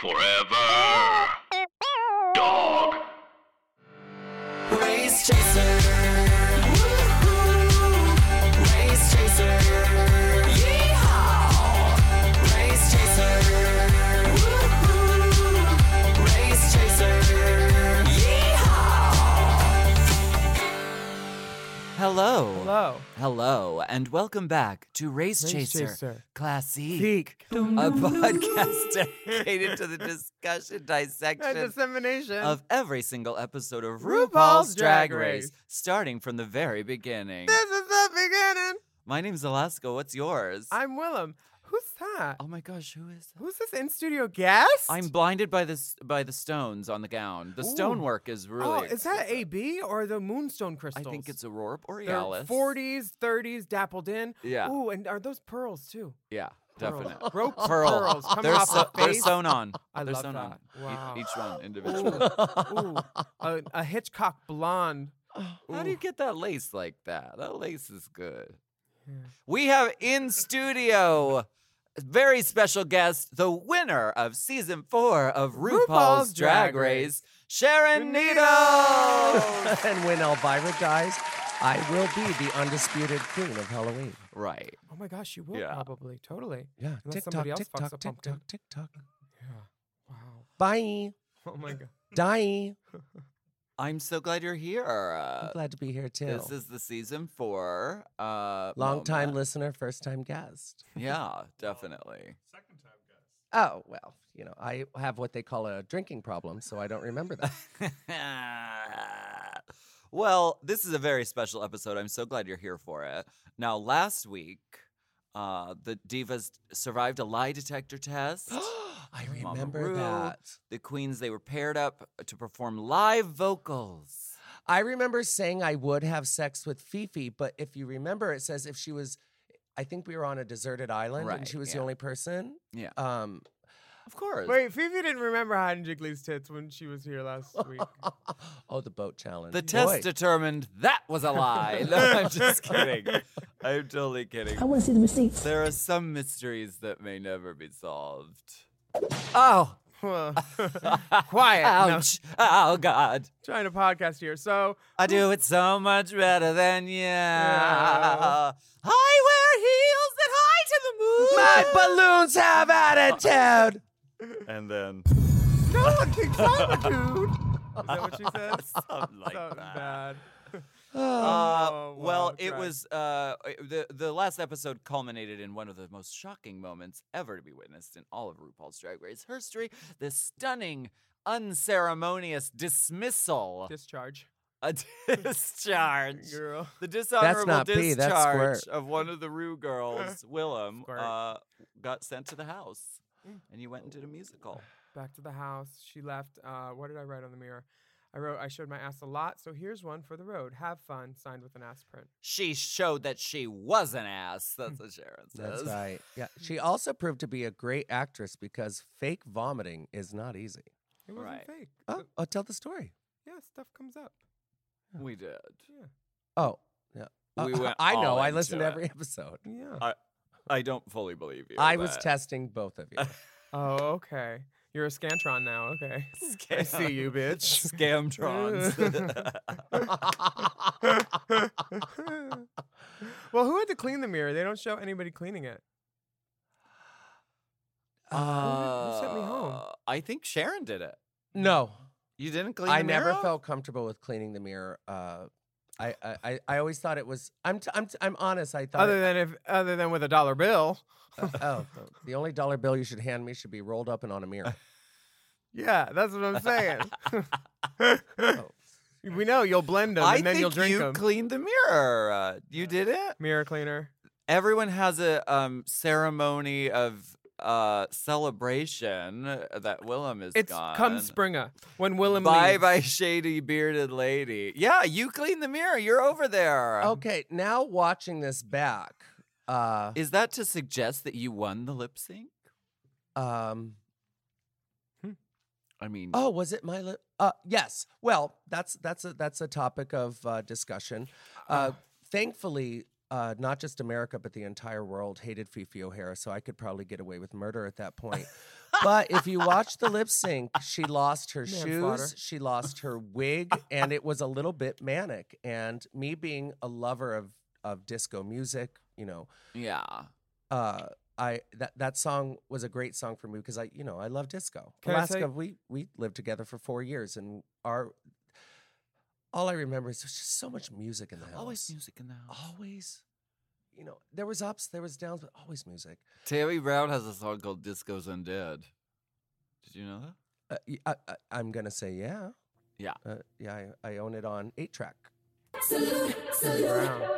Forever. Dog. Race Chaser. Woo-hoo. Race Chaser. Yeehaw. Race Chaser. Woo-hoo. Race Chaser. Yeehaw. Hello, and welcome back to Race Chaser Classique, a podcast dedicated to the discussion, dissection, and dissemination of every single episode of RuPaul's RuPaul's Drag Drag Race. Race, starting from the very beginning. This is the beginning. My name's Alaska. What's yours? I'm Willem. Who's that? Oh my gosh, who is that? Who's this in-studio guest? I'm blinded by the stones on the gown. The stonework is really. Oh, is that AB or the moonstone I crystals? think it's Aurora They're Borealis. 40s, 30s, dappled in. Yeah. Ooh, and are those pearls too? Yeah, Pearls. definitely. Rope Pearl. pearls coming They're, off the they're face. sewn on. I they're love sewn that. on. Wow. Each one individually. Ooh, a Hitchcock blonde. How do you get that lace like that? That lace is good. Yeah. We have in studio a very special guest, the winner of season 4 of RuPaul's Drag Race, Sharon Needles. And when Elvira dies, I will be the undisputed queen of Halloween. Right. Oh my gosh, you will Yeah. probably. Totally. Yeah, Unless TikTok, somebody else fucks TikTok, a pumpkin. TikTok, TikTok. Yeah. Wow. Bye. Oh my god. Die. I'm so glad you're here. I'm glad to be here too. This is the season 4. Long time moment. listener, first time guest. Yeah, definitely. Oh, well, you know, I have what they call a drinking problem, so I don't remember that. Well, this is a very special episode. I'm so glad you're here for it. Now, last week, the divas survived a lie detector test. I Mama remember Ru, that. The queens, they were paired up to perform live vocals. I remember saying I would have sex with Fifi, but if you remember, it says if she was, I think we were on a deserted island and Right, she was the yeah. only person. Yeah. Um, Of course. Wait, Fifi didn't remember hiding Jiggly's tits when she was here last week. oh, the boat challenge. The test Boy. determined that was a lie. No, I'm just kidding. I'm totally kidding. I want to see the receipts. There are some mysteries that may never be solved. Oh, Quiet. No, ouch. Oh, God. trying to podcast here. So, I do it so much better than you. Yeah. I wear heels that high to the moon. My balloons have attitude. And then no one thinks I'm a dude. Is that what she said? something like Something that. bad. Well, wow, it try. was the last episode culminated in one of the most shocking moments ever to be witnessed in all of RuPaul's Drag Race history: the stunning, unceremonious dismissal, Discharge. a discharge, Girl. the dishonorable not pee, that's discharge squirt. of one of the Ru girls, Willem, Squirt. got sent to the house, and you went and did a musical. Back to the house. She left. What did I write on the mirror? I showed my ass a lot, so here's one for the road. Have fun, signed with an ass print. She showed that she was an ass. That's what Sharon says. That's right. Yeah. She also proved to be a great actress because fake vomiting is not easy. It wasn't Right. fake. Oh, I'll tell the story. Yeah, stuff comes up. We did. Yeah. Oh, yeah. We went I know. all I into listen to it. every episode. Yeah. I don't fully believe you. I was but- testing both of you. Oh, okay. You're a Scantron now. Okay. I see you, bitch. Scamtrons. Well, who had to clean the mirror? They don't show anybody cleaning it. Who sent me home? I think Sharon did it. No, You didn't clean I the mirror? never felt comfortable with cleaning the mirror. I always thought it was. I'm honest. I thought. Other than with a dollar bill. The only dollar bill you should hand me should be rolled up and on a mirror. Yeah, that's what I'm saying. Oh. We know you'll blend them I and then think you'll drink you them. cleaned the mirror. You did it? Mirror cleaner. Everyone has a ceremony of celebration that Willem is It's gone. come Springer when Willem Bye leaves. bye, shady bearded lady. Yeah, you clean the mirror. You're over there. Okay, now watching this back, Is that to suggest that you won the lip sync? I mean, oh, was it my lip? Yes. Well, that's a topic of discussion. Thankfully, not just America but the entire world hated Fifi O'Hara, so I could probably get away with murder at that point. But if you watch the lip sync, she lost her Manslaughter. shoes, she lost her wig, and it was a little bit manic. And me being a lover of disco music, Yeah. that song was a great song for me because I love disco. Can I Alaska, say- we lived together for 4 years, and all I remember is there's just so much music in the house. Always music in the house. Always. There was ups, there was downs, but always music. Tammy Brown has a song called Disco's Undead. Did you know that? I'm gonna say yeah. Yeah. Yeah, I own it on 8-track. Brown.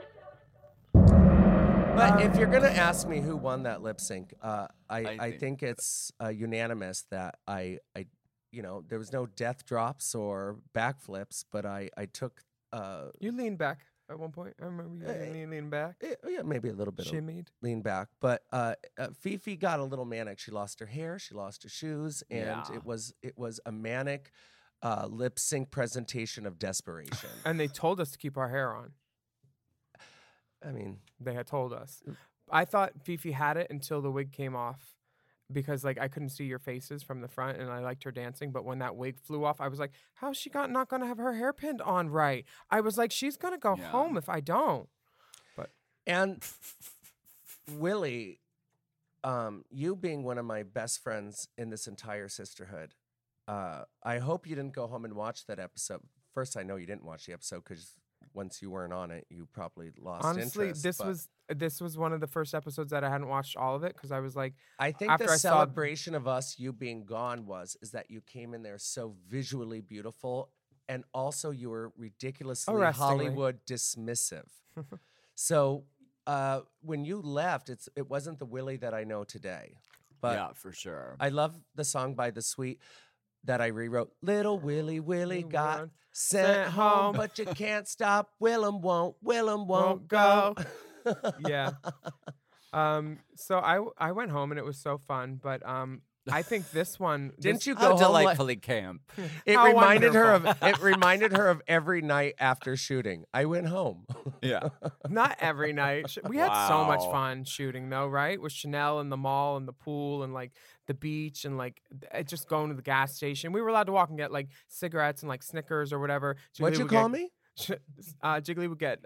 But if you're gonna ask me who won that lip sync, I think- think it's unanimous that there was no death drops or backflips, but I took You leaned back at one point. I remember you leaned back. yeah, maybe a little bit of Shimmied. lean back, but Fifi got a little manic. She lost her hair, she lost her shoes, and Yeah. it was a manic lip sync presentation of desperation. And they told us to keep our hair on. I mean, They had told us. I thought Fifi had it until the wig came off because I couldn't see your faces from the front and I liked her dancing. But when that wig flew off, I was like, how's she not going to have her hair pinned on right? I was like, she's going to go Yeah. home if I don't. and Willie, you being one of my best friends in this entire sisterhood, I hope you didn't go home and watch that episode. First, I know you didn't watch the episode because once you weren't on it, you probably lost Honestly, interest. this but was one of the first episodes that I hadn't watched all of it because I was like, I think after the I saw- celebration of us, you being gone, is that you came in there so visually beautiful, and also you were ridiculously Arrestingly. Hollywood dismissive. So when you left, it wasn't the Willie that I know today. But yeah, for sure. I love the song by The Sweet that I rewrote. Little Willie Willie got went sent home, but you can't stop. Willem won't go. yeah. So I went home and it was so fun, but I think this one Didn't this- you go How home? delightfully camp. It How reminded wonderful. her of every night after shooting. I went home. Yeah. Not every night. We had so much Wow. fun shooting though, right? With Chanel and the mall and the pool and the beach and just going to the gas station. We were allowed to walk and get cigarettes and Snickers or whatever. What'd Jiggly you would call get- me? Jiggly would get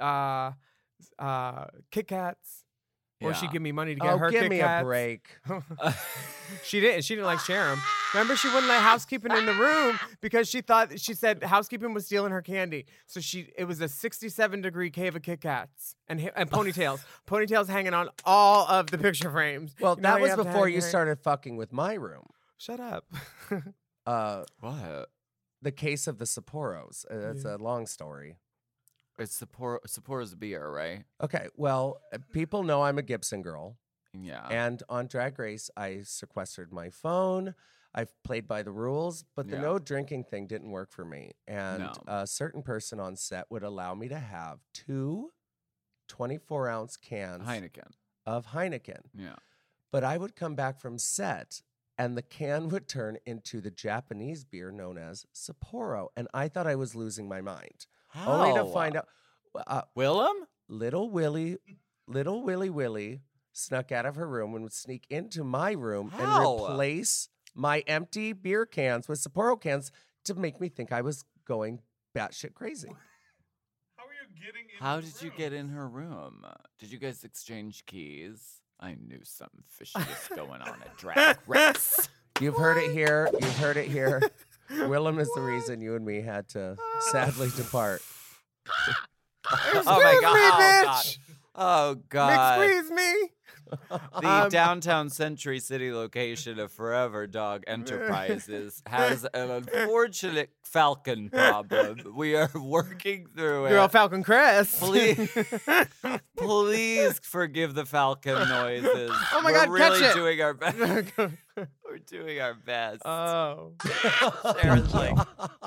Kit Kats. Or she'd Yeah. give me money to get Oh, her give Kit me Kats. a break. She didn't. She didn't share them. Remember, she wouldn't let housekeeping in the room because she said housekeeping was stealing her candy. So it was a 67-degree cave of Kit Kats and ponytails hanging on all of the picture frames. Well, You know how that was have to before hang you your- started fucking with my room. Shut up. What? The case of the Sapporos. That's a long story. It's Sapporo's beer, right? Okay, well, people know I'm a Gibson girl. Yeah. And on Drag Race, I sequestered my phone. I've played by the rules, but the Yeah. no drinking thing didn't work for me. And No. a certain person on set would allow me to have 2 24-ounce cans Heineken. of Heineken. Yeah. But I would come back from set, and the can would turn into the Japanese beer known as Sapporo. And I thought I was losing my mind. Only to How? find out Willem? little Willie snuck out of her room and would sneak into my room and How? replace my empty beer cans with Sapporo cans to make me think I was going batshit crazy. How did you get in her room? Did you guys exchange keys? I knew something fishy was going on at Drag Race. You've heard it here. You've heard it here. Willem is the reason you and me had to sadly depart. Excuse Oh my God. me, Oh, bitch. God. Oh, God. Excuse me. The downtown Century City location of Forever Dog Enterprises has an unfortunate falcon problem. We are working through Girl, it. Falcon Crest. Please forgive the falcon noises. Oh my We're God, really catch it. doing our best. We're doing our best. Oh. Sarah's like,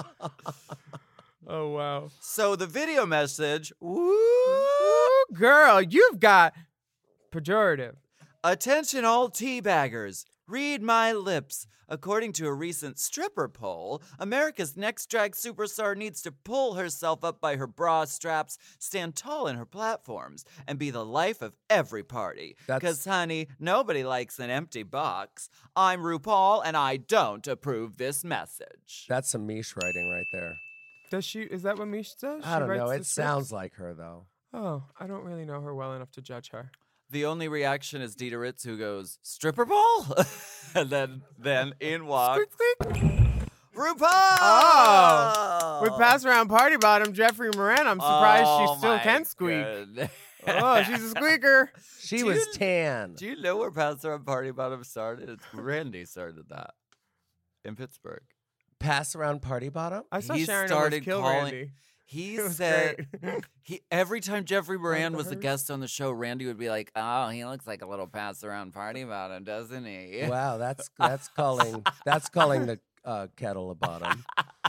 Oh, wow. so the video message, woo, Ooh, girl, you've got pejorative. attention all teabaggers. Read my lips. According to a recent stripper poll, America's next drag superstar needs to pull herself up by her bra straps, stand tall in her platforms, and be the life of every party. Because, honey, nobody likes an empty box. I'm RuPaul, and I don't approve this message. That's some Mish writing right there. Does she? Is that what Mish does? I She don't writes know. the It scripts? sounds like her, though. Oh, I don't really know her well enough to judge her. The only reaction is Dita Ritz, who goes, stripper pole? And then in walks RuPaul! Oh! With pass around party bottom Jeffrey Moran, I'm surprised she still can squeak. Oh, she's a squeaker. She Do was you- tan. Do you know where Pass Around Party Bottom started? It's Randy started that in Pittsburgh. Pass around party bottom? I saw He Sharon started almost kill calling- Randy. He It was said great. every time Jeffrey Moran was a hers? guest on the show, Randy would be like, "Oh, he looks like a little pass around party bottom, doesn't he?" Wow, that's calling the kettle a bottom.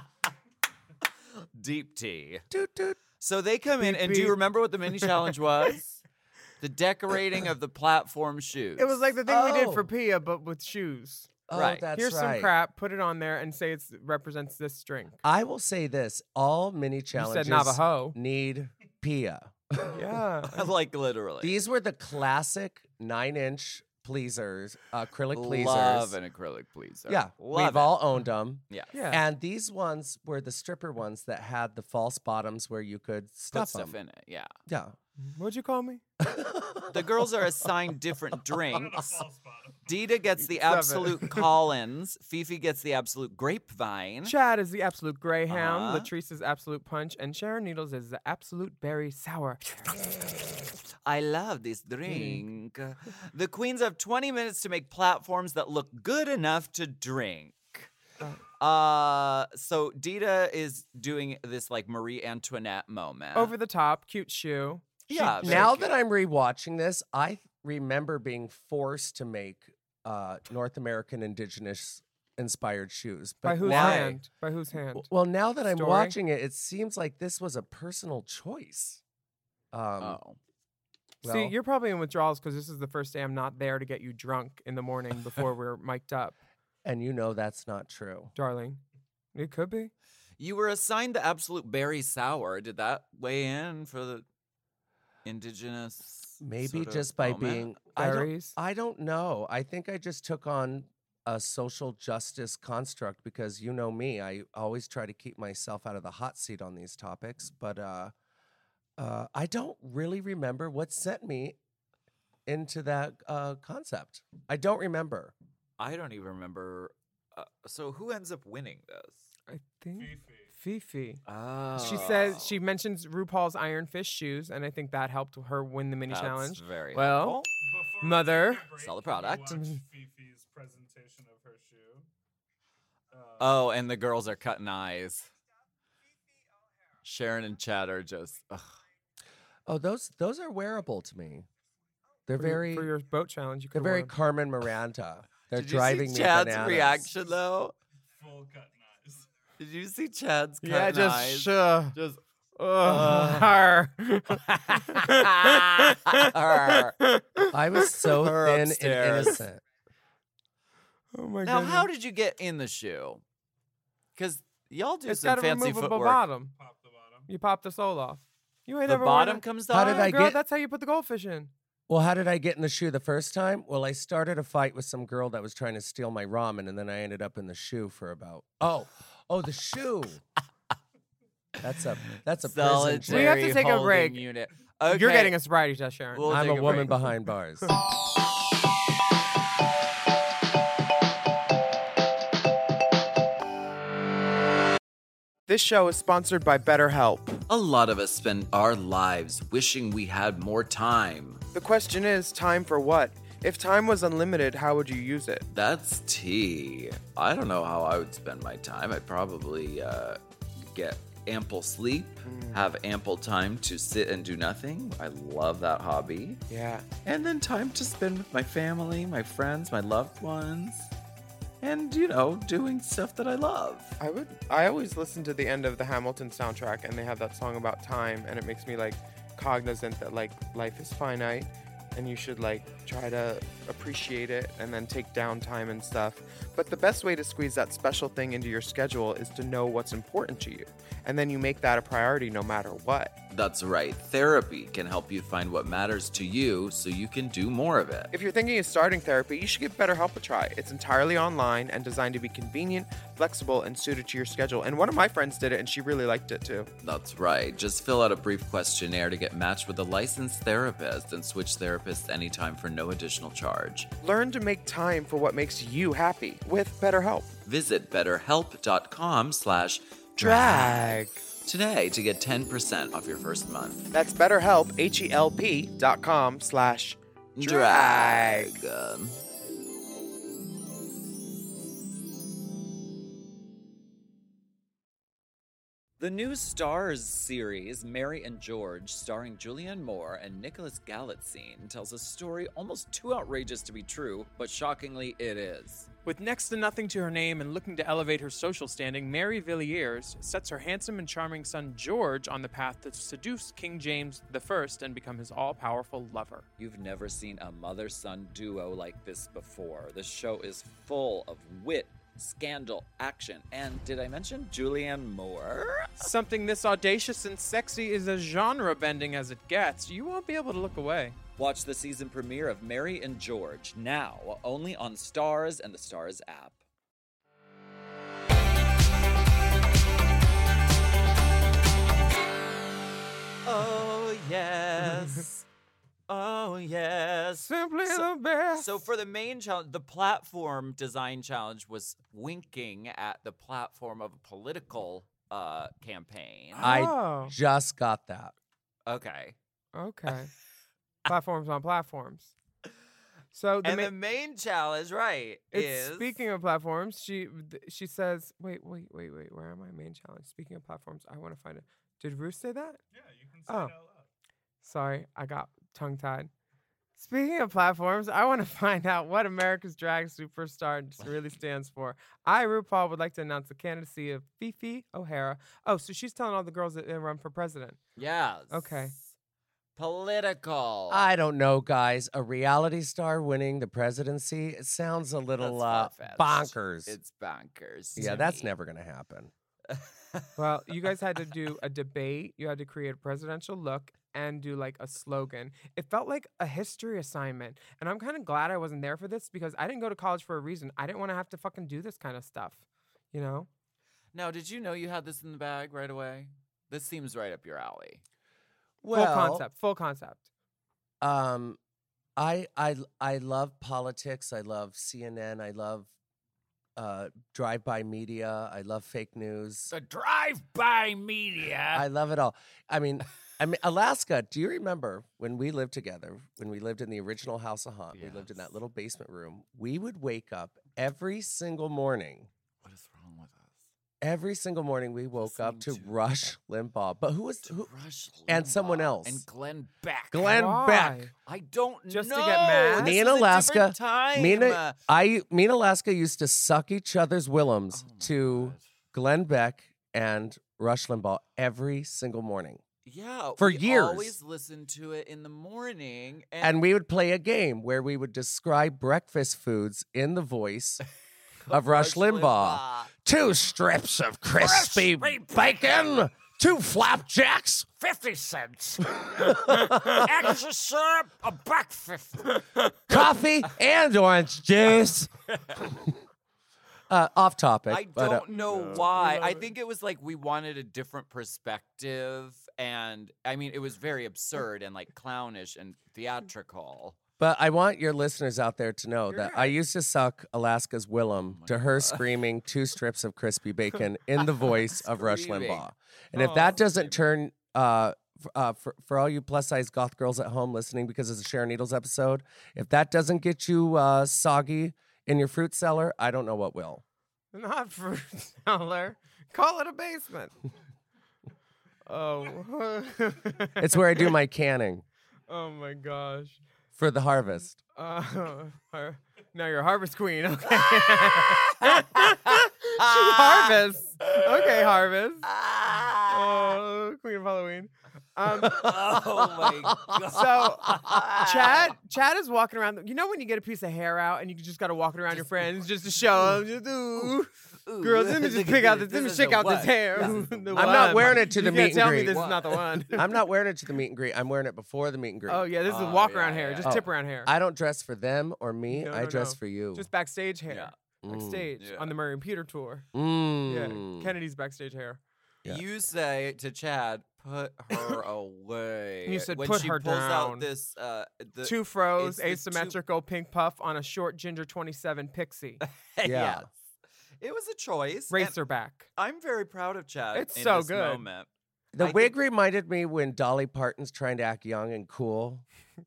Deep tea. Toot toot. So they come in, Beep, and do you beep. remember what the mini challenge was? The decorating of the platform shoes. It was like the thing we did for Oh. Pia, but with shoes. Oh, Right. that's Here's right. some crap, put it on there, and say it represents this drink. I will say this: all mini You challenges said Navajo. need Pia. Yeah. like literally. These were the classic 9-inch pleasers, acrylic pleasers. Love an acrylic pleaser. Yeah, Love we've it. all owned them. Yeah. Yeah. And these ones were the stripper ones that had the false bottoms where you could Put stuff stuff them. in it. Yeah. Yeah. What'd you call me? The girls are assigned different drinks. False bottom. Dita gets the Stop it. absolute Collins. Fifi gets the absolute grapevine. Chad is the absolute greyhound. Uh-huh. Latrice is absolute punch, and Sharon Needles is the absolute berry sour. I love this drink. The queens have 20 minutes to make platforms that look good enough to drink. So Dita is doing this like Marie Antoinette moment. Over the top, cute shoe. Yeah. very Now cute. that I'm rewatching this, I remember being forced to make North American indigenous inspired shoes. But By whose now, hand? By whose hand? Well, now that I'm Story? watching it, it seems like this was a personal choice. Oh. See, well, you're probably in withdrawals because this is the first day I'm not there to get you drunk in the morning before we're mic'd up, and you know that's not true. darling. It could be. You were assigned the absolute berry sour. Did that weigh in for the indigenous? Maybe sort of just by moment? being Berries. I don't know. I think I just took on a social justice construct because you know me. I always try to keep myself out of the hot seat on these topics, but I don't really remember what sent me into that concept. I don't remember. I don't even remember. So who ends up winning this? I think Fifi. Fifi. Oh. She says she mentions RuPaul's Iron Fist shoes, and I think that helped her win the mini That's challenge. very Well, helpful. Before we Mother. take a break, Solid can you product. watch Fifi's presentation of her shoe. Oh, and the girls are cutting eyes. Sharon and Chad are just. Ugh. Oh, those are wearable to me. They're For your- very for your boat challenge. You they're could very Carmen Miranda. They're Did you driving see me Chad's bananas. reaction though? Full cut eyes. Did you see Chad's cutting Yeah, just eyes? just. Arr. I was so Her thin and upstairs. innocent. Oh my Now, goodness. how did you get in the shoe? Because y'all do It's some got a fancy removable footwork. bottom. Pop the bottom. You pop the sole off. You ain't The never worn bottom it? comes How off. did Yeah, I girl, get- that's how you put the goldfish in. Well, how did I get in the shoe the first time? Well, I started a fight with some girl that was trying to steal my ramen, and then I ended up in the shoe for about the shoe. That's a prison Solitary trick. We have to take a holding break. Unit. You're Okay, getting a sobriety test, Sharon. We'll I'm take a woman break. behind bars. This show is sponsored by BetterHelp. A lot of us spend our lives wishing we had more time. The question is, time for what? If time was unlimited, how would you use it? That's tea. I don't know how I would spend my time. I'd probably get ample sleep, have ample time to sit and do nothing. I love that hobby. Yeah. And then time to spend with my family, my friends, my loved ones. And, doing stuff that I love. I always listen to the end of the Hamilton soundtrack, and they have that song about time, and it makes me cognizant that life is finite, and you should try to appreciate it and then take downtime and stuff. But the best way to squeeze that special thing into your schedule is to know what's important to you. And then you make that a priority no matter what. That's right. Therapy can help you find what matters to you so you can do more of it. If you're thinking of starting therapy, you should give BetterHelp a try. It's entirely online and designed to be convenient, flexible, and suited to your schedule. And one of my friends did it and she really liked it too. That's right. Just fill out a brief questionnaire to get matched with a licensed therapist and switch therapists anytime for no additional charge. Learn to make time for what makes you happy with BetterHelp. Visit betterhelp.com/drag today to get 10% off your first month. That's BetterHelp, HELP.com/drag. The new Stars series, Mary and George, starring Julianne Moore and Nicholas Galitzine, tells a story almost too outrageous to be true, but shockingly it is. With next to nothing to her name and looking to elevate her social standing, Mary Villiers sets her handsome and charming son George on the path to seduce King James I and become his all-powerful lover. You've never seen a mother-son duo like this before. The show is full of wit, scandal, action, and did I mention Julianne Moore? Something this audacious and sexy is as genre-bending as it gets. You won't be able to look away. Watch the season premiere of Mary and George now, only on Stars and the Stars app. Oh, yes. Oh, yes. Simply the best. So for the main challenge, the platform design challenge was winking at the platform of a political campaign. I just got that. Okay. Okay. Platforms on platforms. So the main challenge, right, is... Speaking of platforms, she says, wait, where am I? Main challenge. Speaking of platforms, I want to find it. Did Ruth say that? Yeah, you can say it out loud. Sorry, I got tongue-tied. Speaking of platforms, I want to find out what America's Drag Superstar really stands for. I, RuPaul, would like to announce the candidacy of Fifi O'Hara. Oh, so she's telling all the girls that they run for president. Yes. Okay. Political. I don't know, guys. A reality star winning the presidency, it sounds a little bonkers. It's bonkers. Yeah, that's never going to happen. Well, you guys had to do a debate. You had to create a presidential look and do like a slogan. It felt like a history assignment. And I'm kind of glad I wasn't there for this because I didn't go to college for a reason. I didn't want to have to fucking do this kind of stuff, you know? Now, did you know you had this in the bag right away? This seems right up your alley. Well, Full concept. I love politics. I love CNN. I love drive-by media. I love fake news. The drive-by media. I love it all. I mean, Alaska, do you remember when we lived together, when we lived in the original House of Haunt? Yes. We lived in that little basement room. We would wake up every single morning. What is wrong with us? Every single morning we woke up to Rush Limbaugh. But who was Rush and Limbaugh someone else. and Glenn Beck. Glenn Beck. I don't Just know. to get mad? Me This and is a Alaska. different time. Me and Alaska used to suck each other's Willems to Glenn Beck and Rush Limbaugh every single morning. Yeah, For we years. always listen to it in the morning, And we would play a game where we would describe breakfast foods in the voice of Rush Limbaugh. 2 strips of crispy bacon, 2 flapjacks, 50 cents. Extra syrup, a $1.50. coffee, and orange juice. Off topic. I but, don't know why. I think it was like we wanted a different perspective, and I mean, it was very absurd and like clownish and theatrical. But I want your listeners out there to know that I used to suck Alaska's Willem to her screaming 2 strips of crispy bacon in the voice of Rush Screaming. Limbaugh. And if that doesn't turn, for all you plus-size goth girls at home listening because it's a Sharon Needles episode, if that doesn't get you soggy in your fruit cellar, I don't know what will. Not fruit cellar. Call it a basement. Oh. It's where I do my canning Oh my gosh. for the harvest. Now you're Harvest Queen. Okay. Harvest. Okay, Harvest. Oh, Queen of Halloween. Oh my god. So Chad is walking around. You know when you get a piece of hair out and you just got to walk it around your friends just to show them. Just, ooh. Girls, let me just pick out this. Let me shake out this hair. I'm not wearing it to the you meet can't and tell greet. me this is not the one. I'm not wearing it to the meet and greet. I'm wearing it before the meet and greet. Oh yeah, this is Oh, walk yeah, around hair. yeah. Just Oh. tip around hair. I don't dress for them or me. No, I no, dress no. for you. Just backstage hair. Yeah. Backstage Yeah. on the Murray and Peter tour. Mm. Yeah, Kennedy's backstage hair. Yeah. You say to Chad, put her away. You said, when "Put she her pulls down." out this Two froze, it's the two- asymmetrical pink puff on a short ginger 27 pixie. Yeah. Yes. It was a choice. and Racerback. I'm very proud of Chad. It's in so this good. Moment. The I wig think- reminded me when Dolly Parton's trying to act young and cool.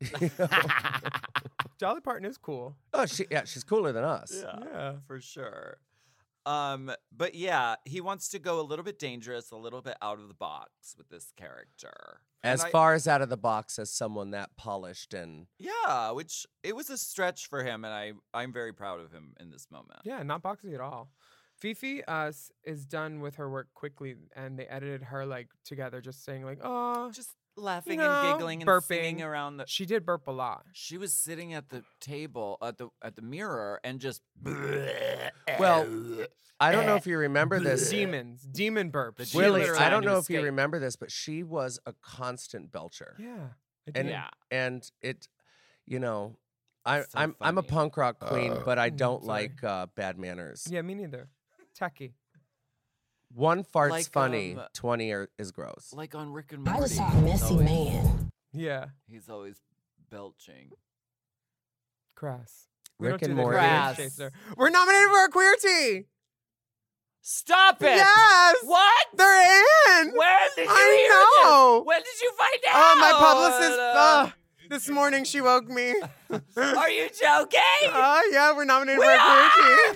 Dolly Parton is cool. Oh, she's cooler than us. Yeah. for sure. But yeah, he wants to go a little bit dangerous, a little bit out of the box with this character. As And far as out of the box as someone that polished and yeah, which it was a stretch for him, and I'm very proud of him in this moment. Yeah, not boxy at all. Fifi is done with her work quickly, and they edited her like together, just saying like, "Oh, Just laughing know, and giggling and singing burping. around the. she did burp a lot." She was sitting at the table at the mirror and just. well, I don't know if you remember this. Demon burp. She Willie, literally- I don't trying to know if you escape. remember this, but she was a constant belcher. Yeah, I And did. Yeah. and it, you know, I'm So I'm a funny. punk rock queen, but I don't sorry. like bad manners. Yeah, me neither. Tacky. One fart's Like, funny, 20 is gross. Like on Rick and I Morty. just saw a he's messy always- man. Yeah, He's always belching. crass. Rick don't and do the Morty. queer Crass. chaser. We're nominated for a queer tea. Stop it! Yes. What? They're in. When did you I hear know. this? When did you find out? Oh, my publicist. This morning she woke me. Are you joking? Oh yeah, we're nominated We for a queer tea.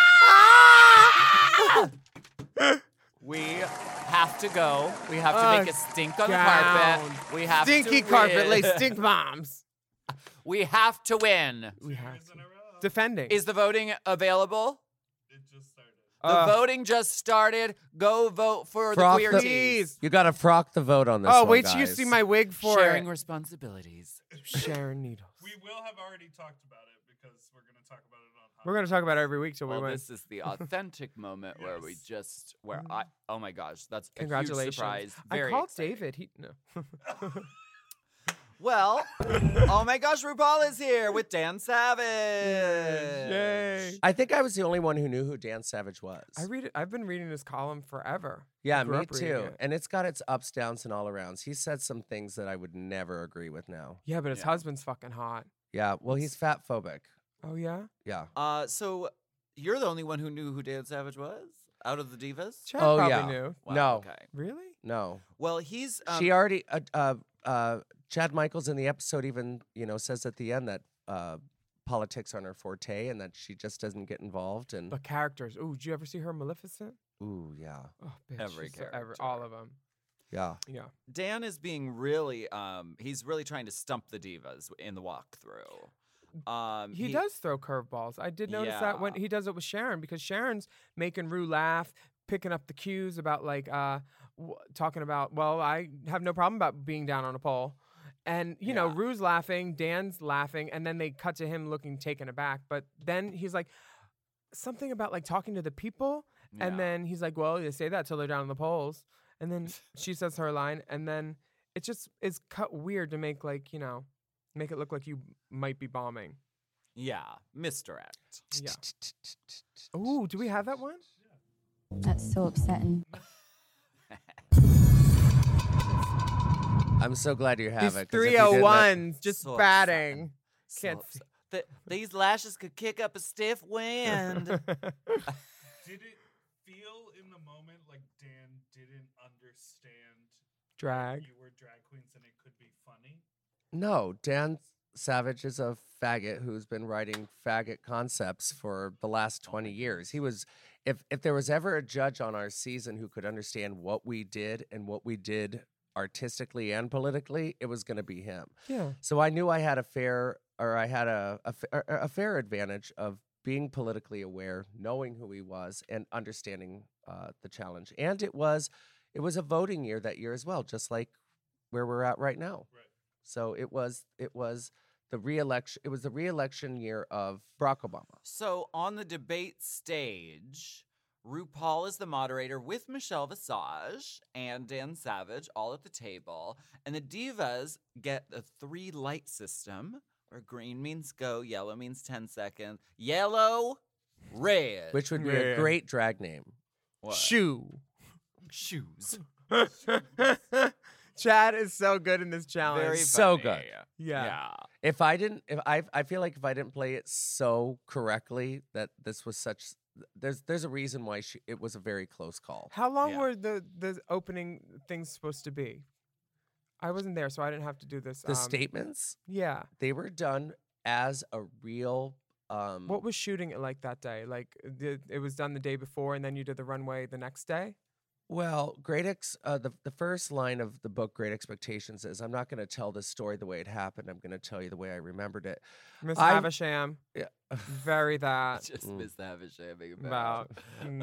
We have to go. We have to make a stink on the gown. carpet. We have Stinky to carpet, win. lay stink bombs. We have to win. We have Years to. in a row. Defending. Is the voting available? It just started. The voting just started. Go vote for the Frock queer the- tees. You got to frock the vote on this Oh, one, wait till you guys. see my wig for Sharing it. responsibilities. Sharon Needles. We will have already talked about it because we're going to talk about it on Hot We're gonna talk about it every week till we Well, win. this is the authentic moment where we Yes. just where I oh my gosh, that's a huge Congratulations. surprise. I Very called exciting. David. He no. Well, oh my gosh, RuPaul is here with Dan Savage. Yay. I think I was the only one who knew who Dan Savage was. I read it. I've been reading this column forever. Yeah, grew me up reading too. it. And it's got its ups, downs, and all arounds. He said some things that I would never agree with now. Yeah, but his Yeah. husband's fucking hot. Yeah, well, he's fat phobic. Oh yeah. Yeah. So you're the only one who knew who Dan Savage was out of the divas? Chad Oh, probably yeah. knew. Wow, No. Okay. Really? No. Well, he's She already, Chad Michaels in the episode even, says at the end that politics aren't her forte and that she just doesn't get involved. And, But characters. Ooh, did you ever see her Maleficent? ooh, yeah. Oh, bitch. Every she's so- character. all of them. Yeah. Yeah. Dan is being really he's really trying to stump the divas in the walkthrough. He does throw curveballs. I did notice that when Yeah. he does it with Sharon because Sharon's making Rue laugh, picking up the cues about like talking about, well, I have no problem about being down on a pole. And, you know, Yeah. Rue's laughing, Dan's laughing, and then they cut to him looking taken aback. But then he's like, something about like talking to the people. Yeah. And then he's like, well, they say that till they're down on the poles. And then she says her line. And then it just is cut weird to make like, make it look like you might be bombing. Yeah, misdirect. Yeah. Ooh, do we have that one? That's so upsetting. I'm so glad you have These it. 'cause if you didn't, 301s just So batting. So Can't upset. These lashes could kick up a stiff wind. Did it feel in the moment like Dan didn't understand Drag. you were drag queens and it could be funny? No, Dan Savage is a faggot who's been writing faggot concepts for the last 20 years. He was, if there was ever a judge on our season who could understand what we did and what we did artistically and politically, it was going to be him. Yeah. So I knew I had a fair advantage of being politically aware, knowing who he was, and understanding the challenge. And it was a voting year that year as well, just like where we're at right now. Right. So it was the re-election. It was the re-election year of Barack Obama. So on the debate stage, RuPaul is the moderator with Michelle Visage and Dan Savage all at the table. And the divas get a 3 light system where green means go, yellow means 10 seconds, yellow, red. Which would be Yeah. a great drag name. What? Shoe. Shoes. Chad is so good in this challenge. Very So funny. good. yeah. If I didn't, if I feel like if I didn't play it so correctly that this was such, there's a reason why it was a very close call. How long Yeah. were the opening things supposed to be? I wasn't there, so I didn't have to do this. The statements, Yeah. they were done as a real. What was shooting it like that day? Like it was done the day before, and then you did the runway the next day. Well, the first line of the book, Great Expectations, is I'm not going to tell this story the way it happened. I'm going to tell you the way I remembered it. Miss I- Havisham, Yeah. very that Just miss the Havisham about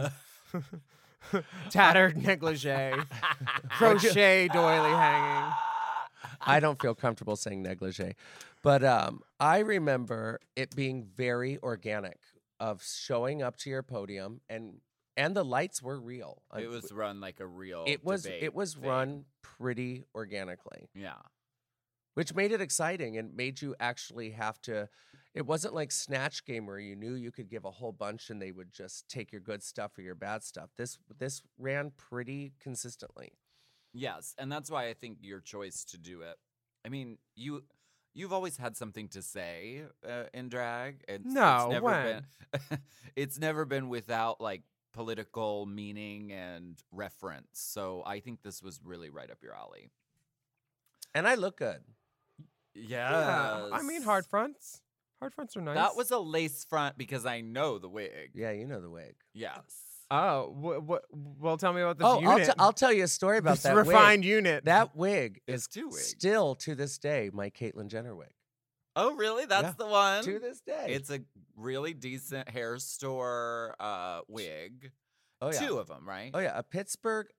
tattered negligee, crochet doily hanging. I don't feel comfortable saying negligee, but I remember it being very organic of showing up to your podium and the lights were real. It was run like a real It was debate thing. run pretty organically, Yeah. which made it exciting and made you actually have to. It wasn't like Snatch Game where you knew you could give a whole bunch and they would just take your good stuff or your bad stuff. This ran pretty consistently. Yes, and that's why I think your choice to do it. I mean, you've always had something to say in drag. No, never when? been. It's never been without like political meaning and reference. So I think this was really right up your alley. And I look good. Yeah, I mean, hard fronts. Hard fronts are nice. That was a lace front because I know the wig. Yeah, you know the wig. Yes. Oh, well, tell me about this Oh, unit. I'll tell you a story about this that refined wig. unit. That wig It's is two wigs. still to this day my Caitlyn Jenner wig. Oh, really? That's Yeah. the one? To this day. It's a really decent hair store wig. Oh yeah. 2 of them, right? Oh yeah, a Pittsburgh,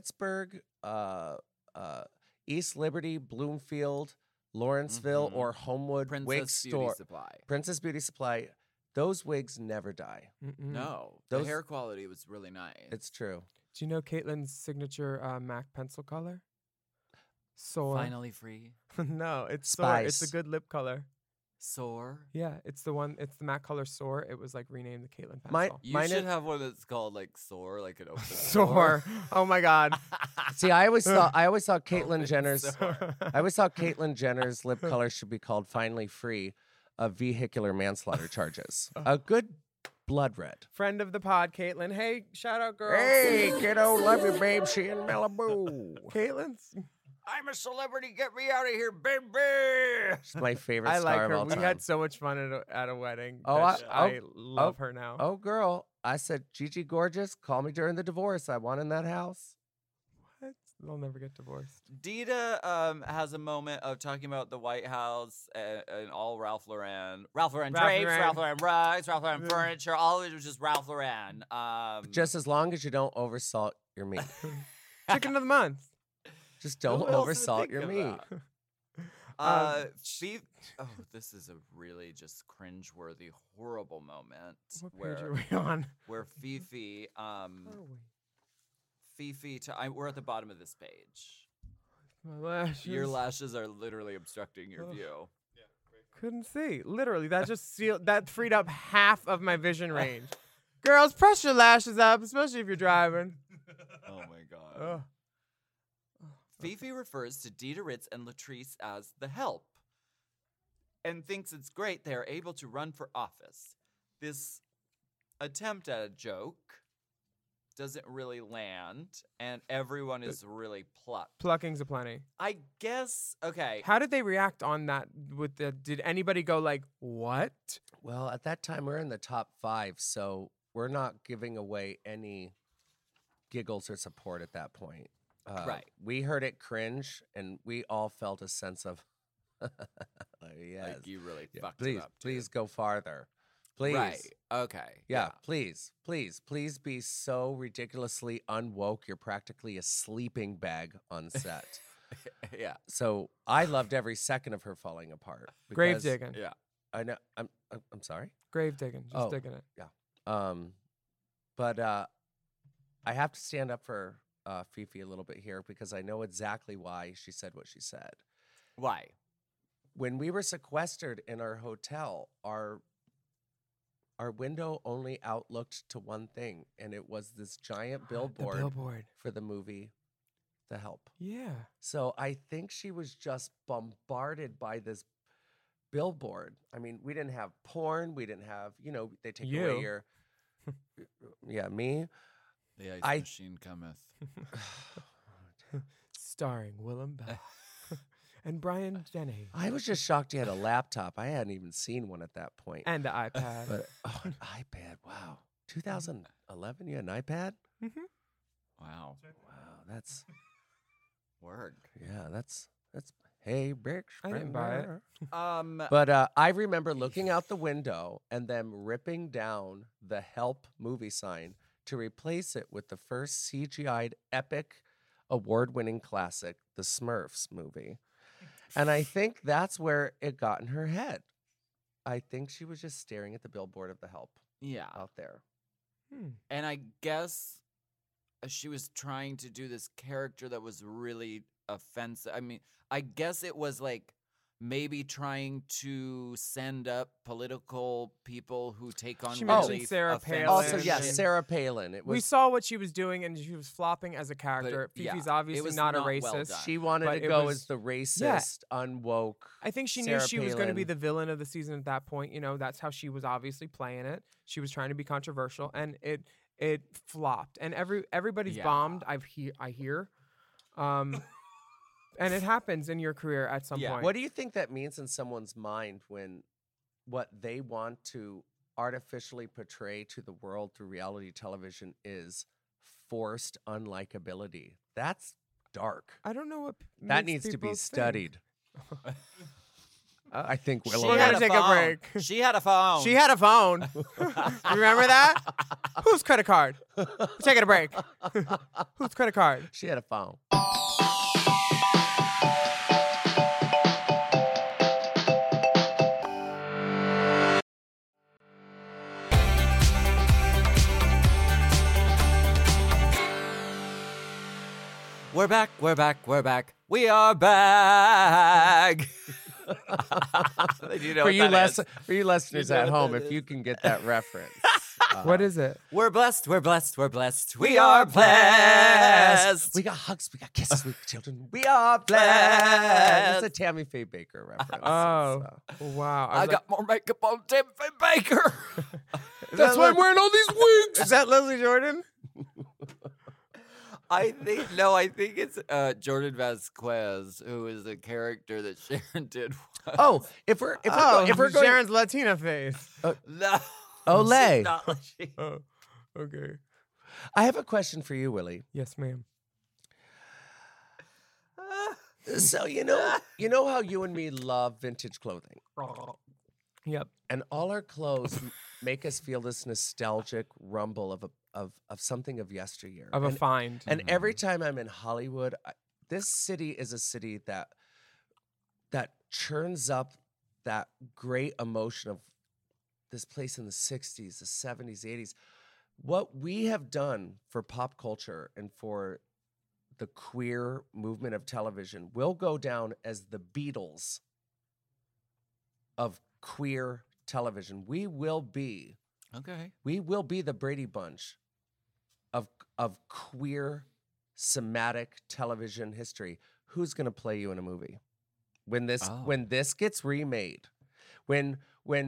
East Liberty, Bloomfield, Lawrenceville, Mhm. or Homewood Princess wig Beauty store. Supply. Princess Beauty Supply. Those wigs never die. Mm-mm. No, Those- the hair quality was really nice. It's true. Do you know Caitlyn's signature MAC pencil color? Soar. Finally free. No, it's Soar. It's a Spice. good lip color. Soar. Yeah, it's the one. It's the MAC color Soar. It was like renamed the Caitlyn pencil. My- You Mine should is- have one that's called like Soar, like an open Soar. Oh my God. See, I always thought Open Caitlyn Jenner's Soar. I always thought Caitlyn Jenner's lip color should be called Finally Free of vehicular manslaughter charges. A good blood red. Friend of the pod, Caitlyn. Hey, shout out, girl. Hey, kiddo, love you, babe. She in Malibu. Caitlyn's. I'm a celebrity. Get me out of here, baby. She's my favorite I star like of her. all We time. had so much fun at a wedding. Oh, that I- I love her now. Oh, girl. I said, Gigi Gorgeous, call me during the divorce. I want in that house. What? They'll never get divorced. Dita has a moment of talking about the White House and all Ralph Lauren drapes, Lauren. Ralph Lauren rugs, Ralph Lauren furniture. All of it was just Ralph Lauren. Just as long as you don't oversalt your meat. Chicken of the month. Just don't Who else would oversalt think your of meat. that? Oh, this is a really just cringeworthy, horrible moment What page where are we on? where Fifi, Are we? we're at the bottom of this page. My lashes. Your lashes are literally obstructing your Ugh. view. Couldn't see. Literally, that just that freed up half of my vision range. Girls, press your lashes up, especially if you're driving. Oh my god. Ugh. Fifi refers to Dita Ritz and Latrice as the help and thinks it's great they are able to run for office. This attempt at a joke doesn't really land, and everyone is really plucked. Plucking's aplenty. I guess, okay. How did they react on that? Did anybody go like, "What?" Well, at that time, we're in the top 5, so we're not giving away any giggles or support at that point. Right. We heard it cringe, and we all felt a sense of, yes. Like, you really Yeah, fucked please, it up. dude. please go farther. Please. Right. Okay. Yeah, please be so ridiculously unwoke. You're practically a sleeping bag on set. Yeah. So I loved every second of her falling apart. Grave because- digging. Yeah. I know. I'm sorry. Grave digging. Just Oh. digging it. But I have to stand up for Fifi a little bit here because I know exactly why she said what she said. Why? When we were sequestered in our hotel, our window only outlooked to one thing, and it was this giant The billboard billboard. for the movie The Help. Yeah. So I think she was just bombarded by this billboard. I mean, we didn't have porn. We didn't have, they take You. away your. Yeah, me. The ice I- machine cometh. Starring Willem Bell and Brian Denny I was just shocked he had a laptop. I hadn't even seen one at that point. and the iPad. But an iPad, wow. 2011, you had an iPad? Wow. Wow, that's Word. that's hey, Brick. I didn't buy it. But I remember looking out the window and them ripping down the Help movie sign to replace it with the first CGI'd epic award-winning classic, the Smurfs movie. And I think that's where it got in her head. I think she was just staring at the billboard of the Help Yeah. out there. And I guess she was trying to do this character that was really offensive. I mean, I guess it was like maybe trying to send up political people who take on She really mentioned Sarah offensive Palin. Also, and yes, shit. Sarah Palin. It We was saw what she was doing, and she was flopping as a character. yeah, Fifi's it obviously was not a not well racist. done. she wanted but to it go was- as the racist, unwoke. I think she Sarah knew she was going to be Palin. the villain of the season at that point. That's how she was obviously playing it. She was trying to be controversial, and it flopped. And everybody's Yeah. bombed. I hear, and it happens in your career at some Yeah. point. What do you think that means in someone's mind when what they want to artificially portray to the world through reality television is forced unlikability? That's dark. I don't know what That makes needs to be people think. studied. I think She Willow. We're had gonna a take a phone. break. She had a phone. She had a phone. You remember that? Whose credit card? We're taking a break. Whose credit card? She had a phone. We're back. We're back. We're back. We are back. You know For what you, that is. for you listeners You know at what home, that if you is. can get that reference. What is it? We're blessed. We're blessed. We're blessed. We are blessed. We got hugs, we got kisses, we got children. We are blessed. It's a Tammy Faye Baker reference. Oh, so. wow. I was got more makeup on Tim Baker. That's why I'm wearing all these wigs. Is that Leslie Jordan? I think it's Jordan Vasquez, who is the character that Sharon did. Oh, if we're going, Sharon's Latina face. No. Olay. she's not like she- Oh, okay. I have a question for you, Willie. Yes, ma'am. So you know how you and me love vintage clothing, Yep. and all our clothes make us feel this nostalgic rumble of something of yesteryear. Of a and, find. and every time I'm in Hollywood, this city is a city that churns up that great emotion of this place in the 60s, the 70s, 80s. What we have done for pop culture and for the queer movement of television will go down as the Beatles of queer television. We will be the Brady Bunch of queer somatic television history. Who's going to play you in a movie when this gets remade? When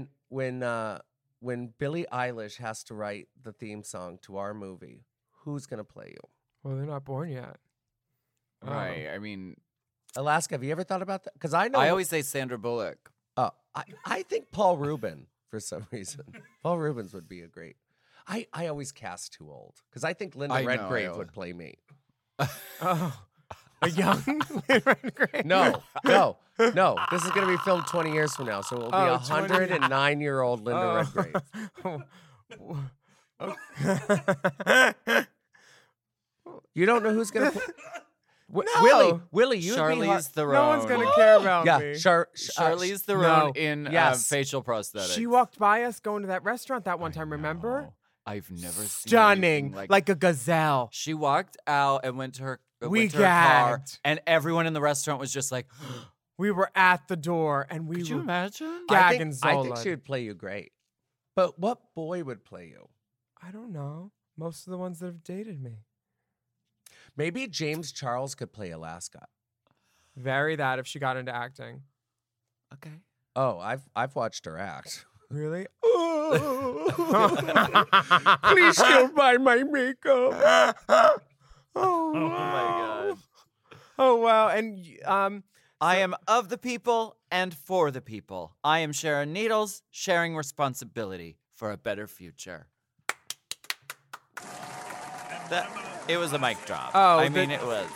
Billie Eilish has to write the theme song to our movie, who's going to play you? Well, they're not born yet. Right. I mean, Alaska, have you ever thought about that? Because I know I always say Sandra Bullock. I think Paul Rubin for some reason. Paul Rubens would be a great. I always cast too old because I think Linda I know, Redgrave I would play me. Oh. A young Redgrave? No. This is going to be filmed 20 years from now, so it will be a 20. 109-year-old Linda Redgrave. You don't know who's going to play. Willie, Willie, you'd be hard. Charlize Theron. No one's gonna care about Yeah, me. Charlize Theron no. in Yes. facial prosthetics. She walked by us going to that restaurant that one I time. Remember? know. I've never seen Stunning, anything like a gazelle. She walked out and went to her, We went to her car, gagged. and everyone in the restaurant was just like, We were at the door, and we "Could you were. imagine?" Gag I and think Zola. she would play you great. But what boy would play you? I don't know. Most of the ones that have dated me. Maybe James Charles could play Alaska. Very that if she got into acting. Okay. Oh, I've watched her act. Really? Please don't buy my makeup. Oh, Oh my god. Oh wow. And I am of the people and for the people. I am Sharon Needles, sharing responsibility for a better future. It was a mic drop. Oh, I mean, it was.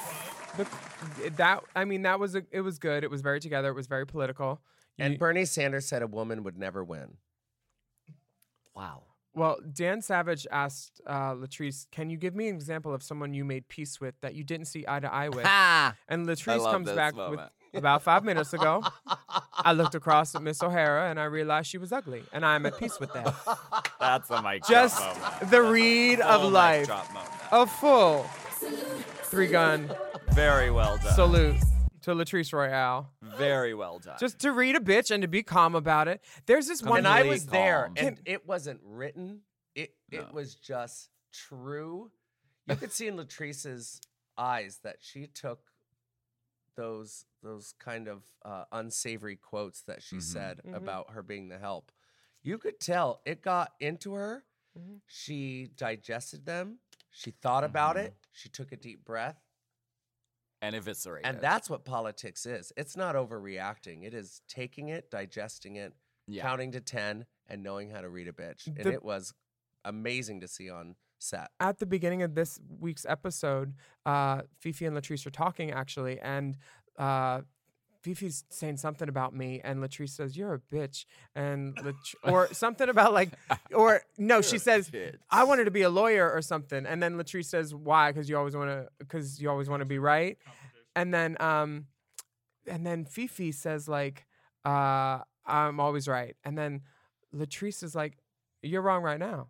that was it was good. It was very together. It was very political. And You- Bernie Sanders said a woman would never win. Wow. Well, Dan Savage asked Latrice, "Can you give me an example of someone you made peace with that you didn't see eye to eye with?" Ha! And I Latrice love comes this back moment. with about 5 minutes ago. I looked across at Miss O'Hara and I realized she was ugly, and I'm at peace with that. That's a mic Just drop moment. the read of Full mic life. drop moment. A full 3-gun Very well done. salute to Latrice Royale. Very well done. Just to read a bitch and to be calm about it. There's this one. And I Completely was there, calm. and it wasn't written. It No. was just true. You could see in Latrice's eyes that she took those kind of unsavory quotes that she said Mhm. about her being the help. You could tell it got into her. Mhm. She digested them. She thought about it. She took a deep breath. and eviscerated. And that's what politics is. It's not overreacting. It is taking it, digesting it, yeah. counting to 10, and knowing how to read a bitch. And The- it was amazing to see on set. At the beginning of this week's episode, Fifi and Latrice are talking actually, and Fifi's saying something about me, and Latrice says, "You're a bitch," and or something about like, or no, she says, "I wanted to be a lawyer" or something, and then Latrice says, "Why? Because you always want to be right," and then Fifi says like, "I'm always right," and then Latrice is like, "You're wrong right now."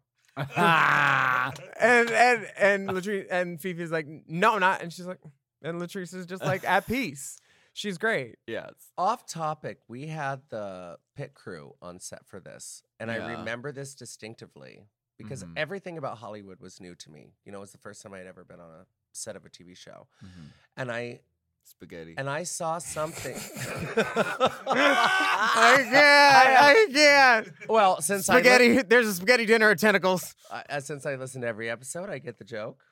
and Latrice and Fifi's like, "No, I'm not," and she's like, and Latrice is just like at peace. She's great. Yes. Off topic, we had the pit crew on set for this. And I Yeah. remember this distinctively because Mhm. everything about Hollywood was new to me. You know, it was the first time I had ever been on a set of a TV show. Mhm. And Spaghetti. I saw something. I can't. Well, since Spaghetti. There's a spaghetti dinner at Tentacles. since I listen to every episode, I get the joke.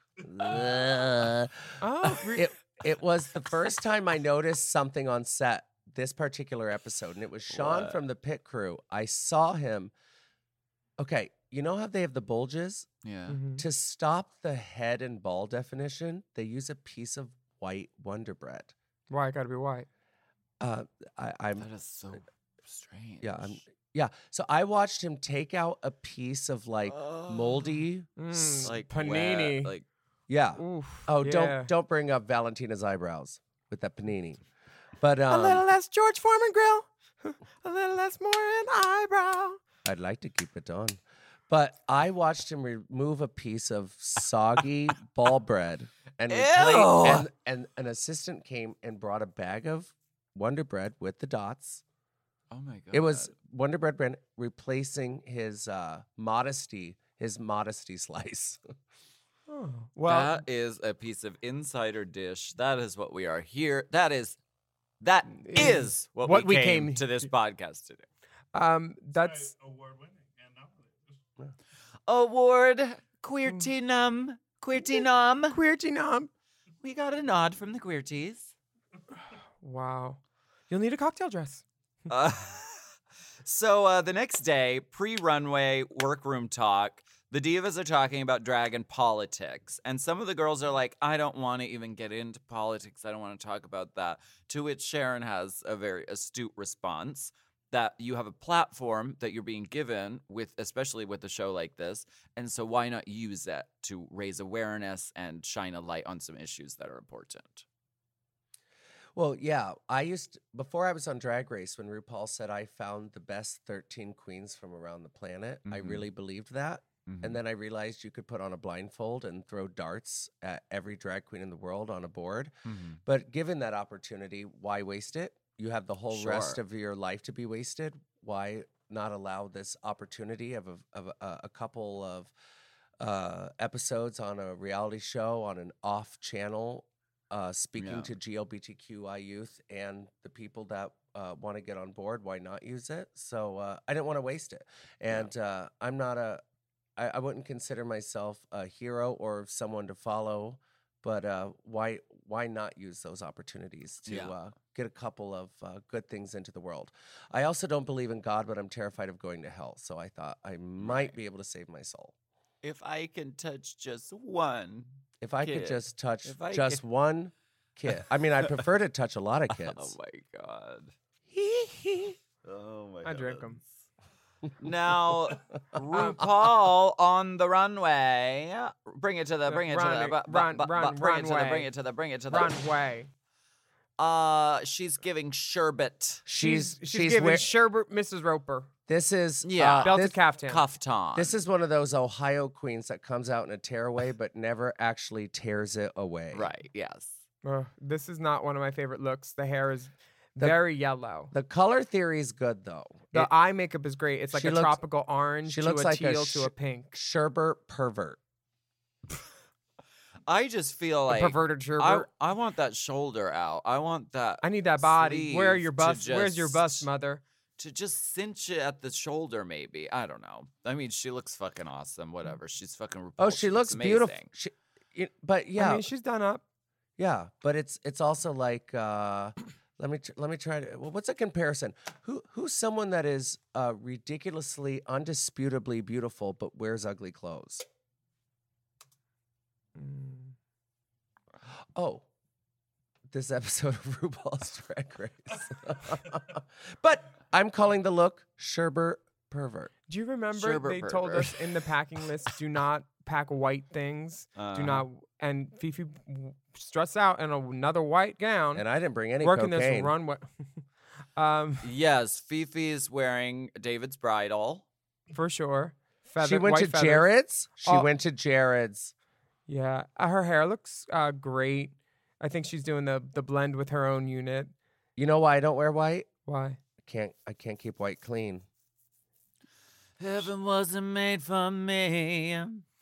Oh, It was the first time I noticed something on set this particular episode, and it was Sean What? from the pit crew. I saw him. Okay, you know how they have the bulges? Yeah. Mhm. To stop the head and ball definition, they use a piece of white Wonder Bread. Why it gotta be white? I'm That is so strange. yeah. So I watched him take out a piece of like moldy. like panini. wet, like Yeah. Oof. Oh, yeah. don't bring up Valentina's eyebrows with that panini. But a little less George Foreman grill, a little less Morin eyebrow. I'd like to keep it on. But I watched him remove a piece of soggy ball bread and and an assistant came and brought a bag of Wonder Bread with the dots. oh my god. It was Wonder Bread brand replacing his modesty slice. Oh, well, that is a piece of insider dish. That is what we are here. That is what What we we came came to this podcast to do. that's award-winning and nominated. Award Queertinum. Queertinum. queerty nom. We got a nod from the Queerties. Wow, you'll need a cocktail dress. So the next day, pre-runway workroom talk, the divas are talking about drag and politics. And some of the girls are like, I don't want to even get into politics. I don't want to talk about that. To which Sharon has a very astute response that you have a platform that you're being given with, especially with a show like this. And so why not use it to raise awareness and shine a light on some issues that are important? Well, yeah, before I was on Drag Race, when RuPaul said I found the best 13 queens from around the planet, I Mhm. really believed that. Mhm. And then I realized you could put on a blindfold and throw darts at every drag queen in the world on a board. Mhm. But given that opportunity, why waste it? You have the whole rest Sure. of your life to be wasted. Why not allow this opportunity of a couple of episodes on a reality show on an off channel, speaking Yeah. to GLBTQI youth and the people that want to get on board? Why not use it? So I didn't want to waste it. And I'm not I wouldn't consider myself a hero or someone to follow, but why not use those opportunities to Yeah. get a couple of good things into the world? I also don't believe in God, but I'm terrified of going to hell. So I thought I might Right. be able to save my soul. If I can touch just one. If I could Kid. just touch If I just could- one kid. I mean, I'd prefer to touch a lot of kids. Oh my god. Oh my god. I drink them. Now, RuPaul on the runway. Bring it to the, bring it to the, Runway, bring it to the, runway. bring it to the, bring it to the. Runway. She's giving sherbet. She's giving sherbet, Mrs. Roper. This is Yeah. Belted this, caftan. Kaftan. this is one of those Ohio queens that comes out in a tearaway but never actually tears it away. right. Yes. This is not one of my favorite looks. The hair is very yellow. The color theory is good though. The It- eye makeup is great. It's like she a looks- tropical orange she to looks a like a teal to a pink. Sherbert pervert. I just feel A like perverted sherbet. I want that shoulder out. I want that. I need that body. Where are your sleeve to bust? Where's your bust, just- mother? To just cinch it at the shoulder, maybe. I don't know. I mean, she looks fucking awesome. Whatever. She's fucking RuPaul. Oh, she looks beautiful. amazing. But yeah, I mean, she's done up. yeah. But it's also like let me try to. Well, what's a comparison? Who's someone that is ridiculously, undisputably beautiful but wears ugly clothes? Oh, this episode of RuPaul's Drag Race. But I'm calling the look Sherbert pervert. Do you remember Sherbet they told pervert. us in the packing list, do not pack white things. Do not. And Fifi struts out in another white gown, And I didn't bring any working cocaine. this runway. Yes, Fifi's wearing David's bridal. For sure. She went to white feathers. Jared's. She Oh. went to Jared's. Yeah, her hair looks great. I think she's doing the blend with her own unit. You know why I don't wear white? Why? I can't keep white clean. Heaven wasn't made for me.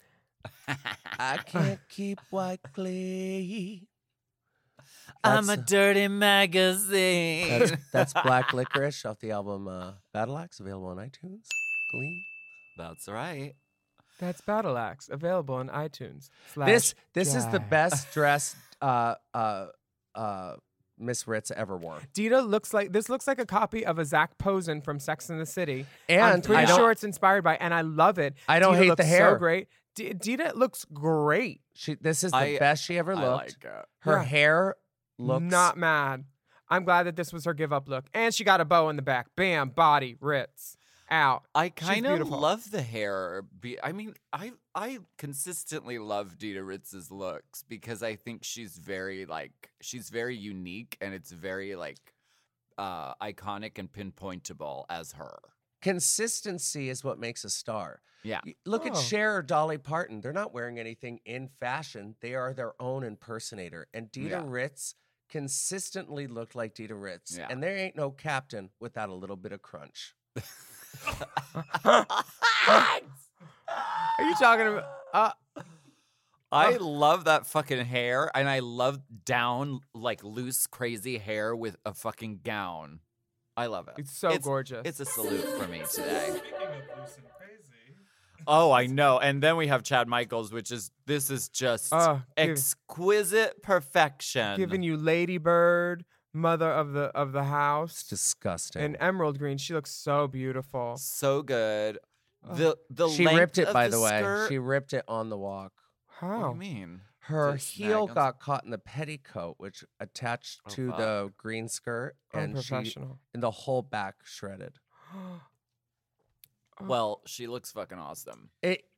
I can't keep white clean. I'm a That's- dirty magazine. That's Black Licorice off the album Battle Axe, available on iTunes. Clean. That's right. That's Battle Axe, available on iTunes. This is the Jack. best dressed Miss Ritz ever wore. Dita looks like a copy of a Zach Posen from Sex and the City. I'm And pretty I don't- sure it's inspired by, and I love it. I don't Dita hate looks the hair. So great. Dita looks great. This is the best she ever I looked. like it. Her Yeah. hair looks Not mad. I'm glad that this was her give up look, and she got a bow in the back. Bam, body Ritz out. I She's kind of beautiful. love the hair. I mean, I consistently love Dita Ritz's looks because I think she's very unique and it's very iconic and pinpointable as her. consistency is what makes a star. Yeah. Look at Oh. Cher or Dolly Parton. They're not wearing anything in fashion. They are their own impersonator. And Dita Yeah. Ritz consistently looked like Dita Ritz. Yeah. And there ain't no captain without a little bit of crunch. Are you talking about? I love that fucking hair, and I love down, loose, crazy hair with a fucking gown. I love it. It's so gorgeous. It's a salute for me today. Speaking of loose and crazy, Oh, I know. And then we have Chad Michaels, this is just exquisite perfection. Giving you Lady Bird, mother of the house. It's disgusting. And emerald green. She looks so beautiful. So good. The she length ripped it, of by the way. skirt- She ripped it on the walk. What do How? you mean? Her Did it snag heel on got caught in the petticoat, which attached Oh, to fuck. the green skirt, and Unprofessional. and the whole back shredded. Well, she looks fucking awesome.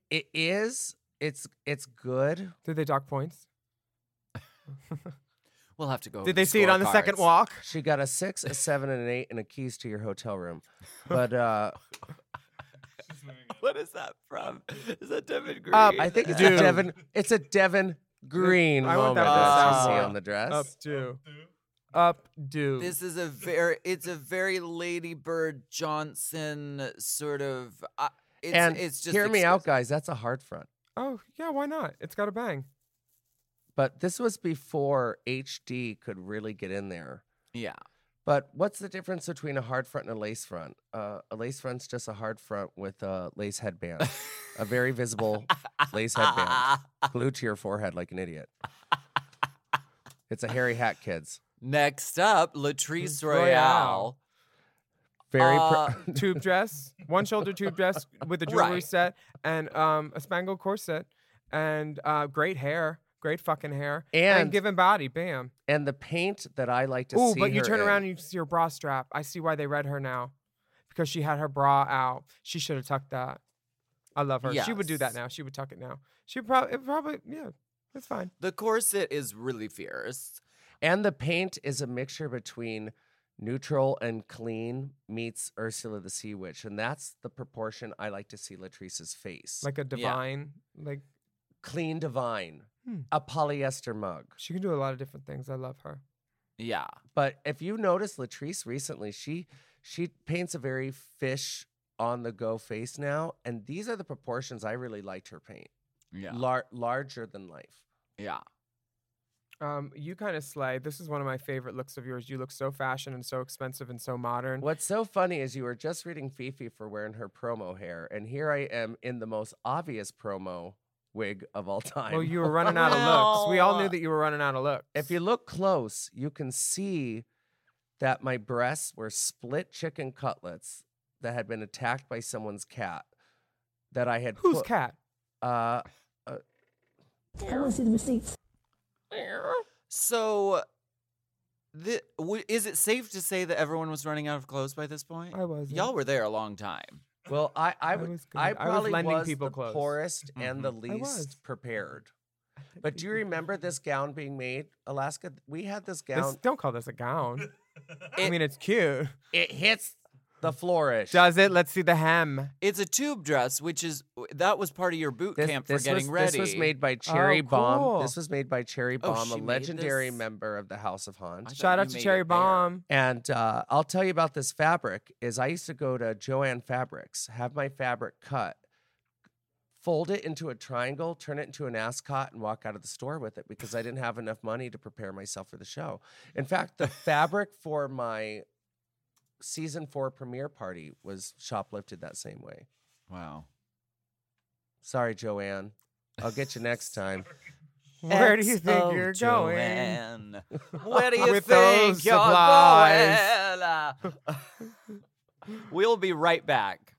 It's good. Did they dock points? We'll have to go. Did over they see it on the second scorecards. walk? She got a 6, a 7, and an 8, and a keys to your hotel room. But She's wearing it. What is that from? Is that Devin Green? I think it's Dude. a Devin. It's a Devin Green I want moment that that dress. you see on the dress. Updo. This is it's a very Lady Bird Johnson sort of. It's just hear me out, exquisite. guys. That's a hard front. Oh, yeah, why not? It's got a bang. But this was before HD could really get in there. Yeah. But what's the difference between a hard front and a lace front? A lace front's just a hard front with a lace headband, a very visible lace headband glued to your forehead like an idiot. It's a hairy hat, kids. Next up, Latrice Royale. Royale. Very. Tube dress, one shoulder tube dress with a jewelry Right. set and a spangled corset and great hair, great fucking hair, And- given body, bam. And the paint that I like to Ooh, see. but you her turn in- around and you see her bra strap. I see why they read her now, because she had her bra out. She should have tucked that. I love her. She would do that Yes. now. She would tuck it now. She probably, yeah, it's fine. The corset is really fierce. And the paint is a mixture between neutral and clean meets Ursula the Sea Witch. And that's the proportion I like to see Latrice's face. Like a divine, like clean divine, Hmm. a polyester mug. she can do a lot of different things. I love her. Yeah. But if you notice Latrice recently, she paints a very fish on the go face now. And these are the proportions I really liked her paint. Yeah. Larger than life. Yeah. You kind of slay. This is one of my favorite looks of yours. You look so fashion and so expensive and so modern. What's so funny is you were just reading Fifi for wearing her promo hair, and here I am in the most obvious promo wig of all time. Well, you were running out of looks. We all knew Well- that you were running out of looks. If you look close, you can see that my breasts were split chicken cutlets that had been attacked by someone's cat. That I had Whose put, cat? Uh, So, is it safe to say that everyone was running out of clothes by this point? I wasn't. Y'all were there a long time. well, I I would- was good. I I was probably lending was people the clothes. poorest and the Mhm. was. least prepared. But do you remember this gown being made, Alaska? We had this This, gown. don't call this a gown. I It- mean, it's cute. It hits the flourish. Does it? Let's see the hem. It's a tube dress, which is that was part of your boot camp for getting ready. This was made by Cherry Oh, Bomb. cool. This was made by Cherry Oh, Bomb, a she made legendary this? member of the House of I Hunt. thought Shout you out to made Cherry it there. Bomb. And I'll tell you about this fabric. Is I used to go to Joanne Fabrics, have my fabric cut, fold it into a triangle, turn it into an ascot, and walk out of the store with it because I didn't have enough money to prepare myself for the show. In fact, the fabric for my season 4 premiere party was shoplifted that same way. Wow. Sorry, Joanne. I'll get you next time. Where do you think XO you're going? Joanne. Where do you With think those you're supplies. going? We'll be right back.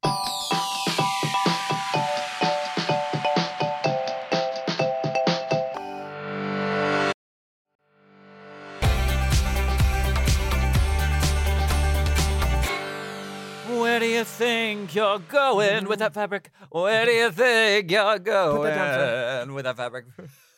Where do you think you're going with that fabric? Where do you think you're going with that fabric?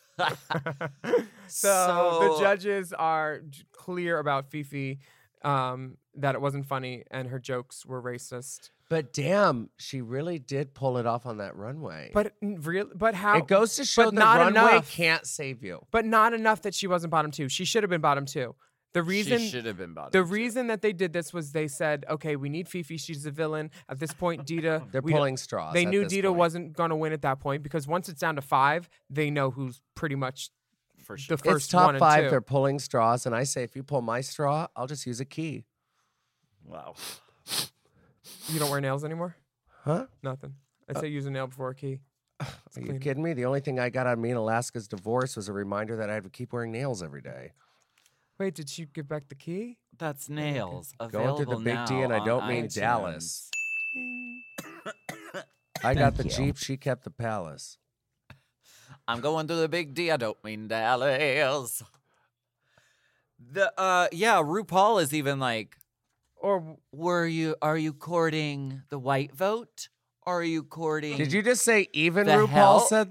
So the judges are clear about Fifi, that it wasn't funny and her jokes were racist. But damn, she really did pull it off on that runway. But but how? It goes to show but the not runway enough. can't save you. But not enough that she wasn't bottom 2. She should have been bottom 2. The reason she should have been bottom. the reason that they did this was they said, okay, we need Fifi. She's the villain. At this point, Dita. They're we don't- pulling straws. They at knew this Dita point. wasn't going to win at that point because once it's down to 5, they know who's pretty much for sure. the first It's top one and 5. 2. They're pulling straws, and I say, if you pull my straw, I'll just use a key. Wow. You don't wear nails anymore? Huh? Nothing. I say use a nail before a key. Are you clean. kidding me? The only thing I got on me in Alaska's divorce was a reminder that I had to keep wearing nails every day. Wait, did she give back the key? That's nails. Going through the Available big D, now and I on don't mean iTunes. Dallas. I got the Jeep. She kept the palace. I'm going to the big D. I don't mean Dallas. RuPaul is even like, Or are you courting the white vote? Or are you courting Did you just say even The RuPaul hell? said that?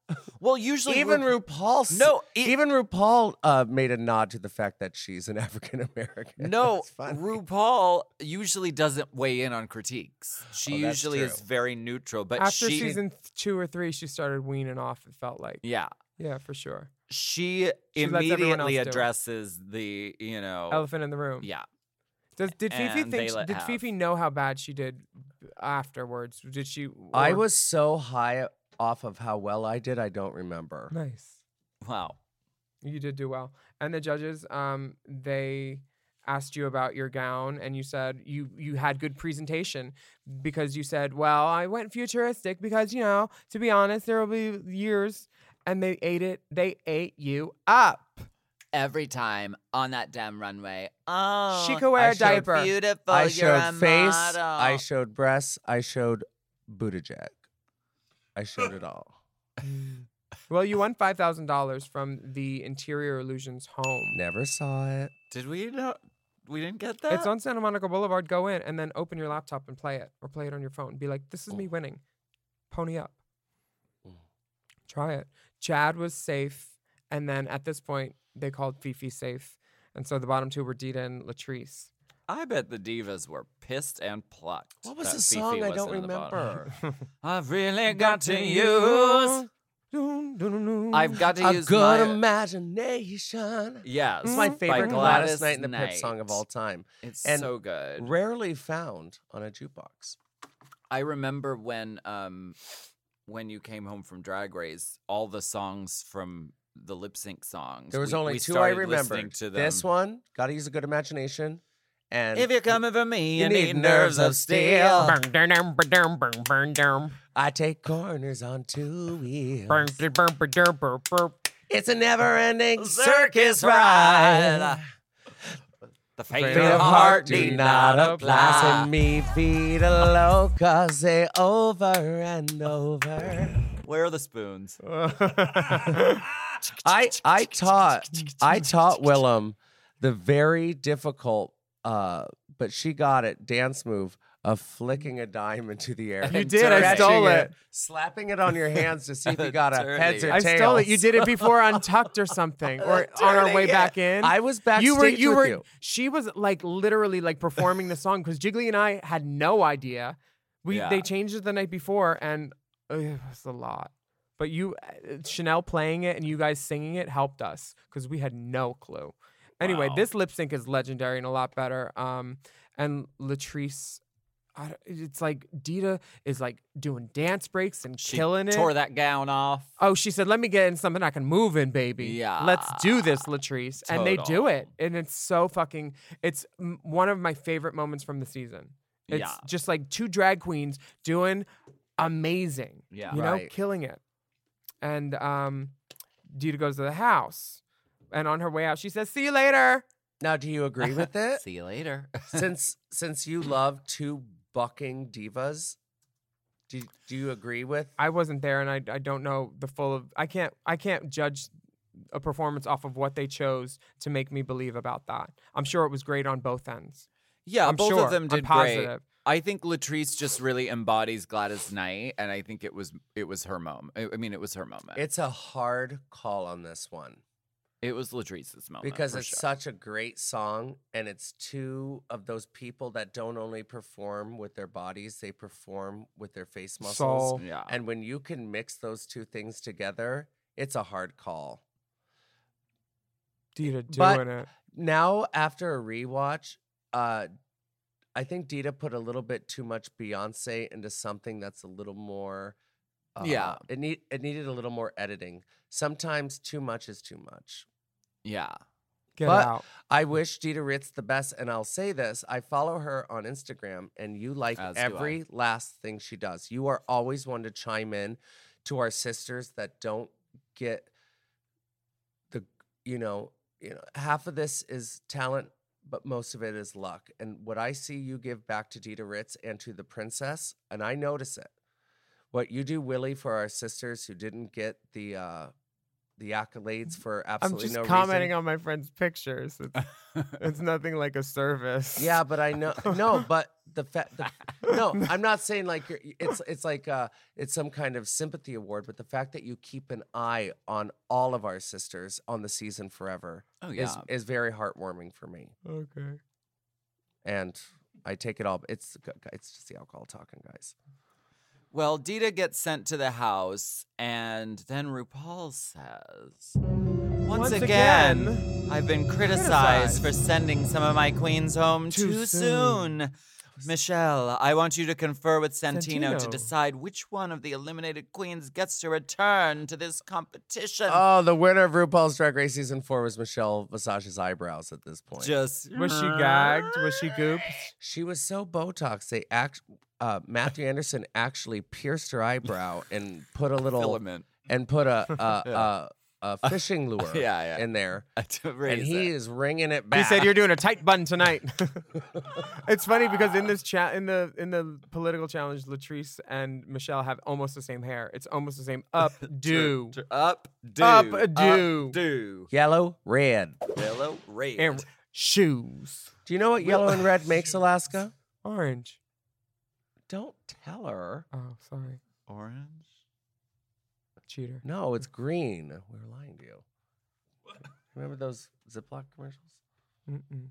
Well, usually Even RuPaul. Even RuPaul made a nod to the fact that she's an African American. No, That's funny. RuPaul usually doesn't weigh in on critiques. She Oh, that's usually is true. very neutral, but After she season 2 or 3, she started weaning off. It felt like. yeah, Yeah, for sure. she She lets everyone else immediately do it. addresses the, you know, Elephant in the room. yeah. Did Fifi And they think? let Did have. Fifi know how bad she did afterwards? Did she? I or- was so high off of how well I did, I don't remember. nice. Wow. You did do well. And the judges, they asked you about your gown, and you said you had good presentation because you said, "Well, I went futuristic because to be honest, there will be years." And they ate it. They ate you up. Every time on that damn runway. Oh, She could wear I a diaper. beautiful. I you're showed a face, model. I showed breasts, I showed Buttigieg. I showed it all. Well, you won $5,000 from the Interior Illusions home. Never saw it. Did we not? We didn't get that. It's on Santa Monica Boulevard. Go in and then open your laptop and play it, or play it on your phone. Be like, "This is me winning. Pony up." Try it. Chad was safe, and then at this point, they called Fifi safe, and so the bottom 2 were Dita and Latrice. I bet the divas were pissed and plucked. What was that the Fifi song? I was don't in the bottom. remember. I've really got to use. I've got to A use good my. imagination. Yes, It's my by favorite Gladys Gladys Knight and the Pips song of Knight. all time. It's and so good. Rarely found on a jukebox. I remember when you came home from Drag Race, all the songs from the lip sync songs. There was we- only we 2 I started remember. listening to them. This one, Gotta Use a Good Imagination. And If you're coming for me, You you need need nerves of steel. I take corners on 2 wheels. Burn. It's a never-ending Circus circus ride. ride. The fate Fate of of heart heart do do not not apply. apply. Send me feet low, cause they over and over. Where are the spoons? I taught Willem the very difficult, but she got it, dance move of flicking a dime into the air. You and did, I stretching stole it. Slapping it on your hands to see if you got a Turning. heads or I tails. stole it. You did it before Untucked or something, or on our way back in. I was backstage you with were. you. She was like literally like performing the song because Jiggly and I had no idea. Yeah. They changed it the night before, and it was a lot. But Chanel playing it and you guys singing it helped us because we had no clue. Anyway, Wow. this lip sync is legendary and a lot better. And Latrice, it's like Dita is like doing dance breaks and She killing it. tore that gown off. Oh, she said, "Let me get in something I can move in, baby. Yeah. Let's do this, Latrice." And they do Total. it, and it's so fucking. It's one of my favorite moments from the season. It's Yeah. just like 2 drag queens doing amazing. Yeah. you know, Right. killing it. And Dita goes to the house, and on her way out, she says, "See you later." Now, do you agree with it? See you later. since you love 2 bucking divas, do you agree with? I wasn't there, and I don't know the full of. I can't judge a performance off of what they chose to make me believe about that. I'm sure it was great on both ends. Yeah, I'm both sure. of them I'm did great. positive. I think Latrice just really embodies Gladys Knight, and I think it was her moment. I mean, it was her moment. It's a hard call on this one It was Latrice's moment because for it's sure. such a great song, and it's 2 of those people that don't only perform with their bodies, they perform with their face muscles. Soul. Yeah. And when you can mix those 2 things together, it's a hard call. Dita But- doing it. Now, after a rewatch, I think Dita put a little bit too much Beyonce into something that's a little more. Yeah. It needed a little more editing. Sometimes too much is too much. Yeah. Get But out. I wish Dita Ritz the best, and I'll say this: I follow her on Instagram, and you like As do every last thing she does. You are always one to chime in to our sisters that don't get the, half of this is talent, but most of it is luck. And what I see you give back to Dita Ritz and to the princess, and I notice it. What you do, Willie, for our sisters who didn't get the the accolades for I'm absolutely just no commenting reason. on my friend's pictures. It's nothing like a service. Yeah, but I know no, but no, I'm not saying like it's like it's some kind of sympathy award, but the fact that you keep an eye on all of our sisters on the season forever is very heartwarming for me. Okay. And I take it all. It's just the alcohol talking, guys. Well, Dita gets sent to the house, and then RuPaul says, Once again, I've been criticized for sending some of my queens home too soon. Michelle, I want you to confer with Santino to Santino. decide which one of the eliminated queens gets to return to this competition. Oh, the winner of RuPaul's Drag Race season 4 was Michelle Visage's eyebrows at this point. Just Was she gagged? Was she gooped? She was so Botox. Matthew Anderson actually pierced her eyebrow and put a little filament. and put a fishing lure Yeah. in there, To and raise he it. is ringing it back. He said you're doing a tight bun tonight. It's funny because in this in the political challenge, Latrice and Michelle have almost the same hair. It's almost the same updo. Updo. yellow, red. Yellow, red. And shoes. Do you know what yellow and red makes, Alaska? Orange. Don't tell her. Oh, sorry. Orange. Cheater. No, it's green. We were lying to you. Remember those Ziploc commercials? Mm-mm.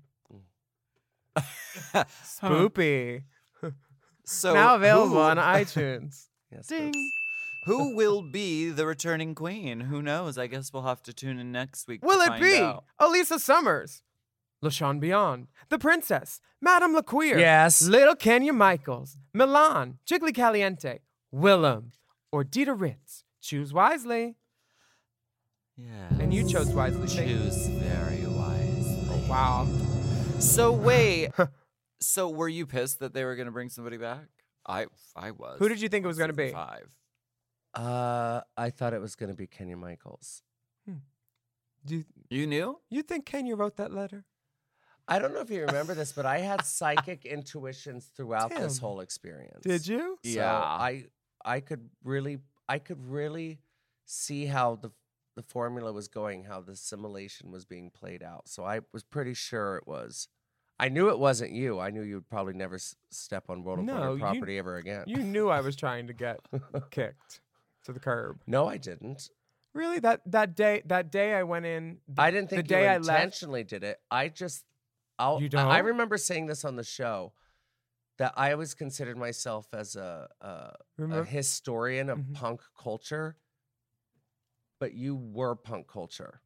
Spoopy. So Now available who- on iTunes. Yes. Ding. folks. Who will be the returning queen? Who knows? I guess we'll have to tune in next week. Will to it find be out. Elisa Summers, LaShawn Beyond, The Princess, Madame LaQueer, Yes. Little Kenya Michaels, Milan, Jiggly Caliente, Willem, or Dita Ritz? Choose wisely. Yeah. And you chose wisely. Thank you. Choose very wisely. Oh, wow. So wait. So were you pissed that they were going to bring somebody back? I was. Who did you think it was on gonna be? season 5. I thought it was going to be Kenya Michaels. Do You knew? you think Kenya wrote that letter? I don't know if you remember this, but I had psychic intuitions throughout this Damn. whole experience. Did you? So Yeah. I could really see how the formula was going, how the simulation was being played out. So I was pretty sure it was. I knew it wasn't you. I knew you would probably never step on World of No, Wonder you- property ever again. You knew I was trying to get kicked to the curb. No, I didn't. Really? That day I went in. I didn't the think day you I left. intentionally did it. You don't? I remember saying this on the show that I always considered myself as a Remember? historian of Mhm. punk culture, but you were punk culture.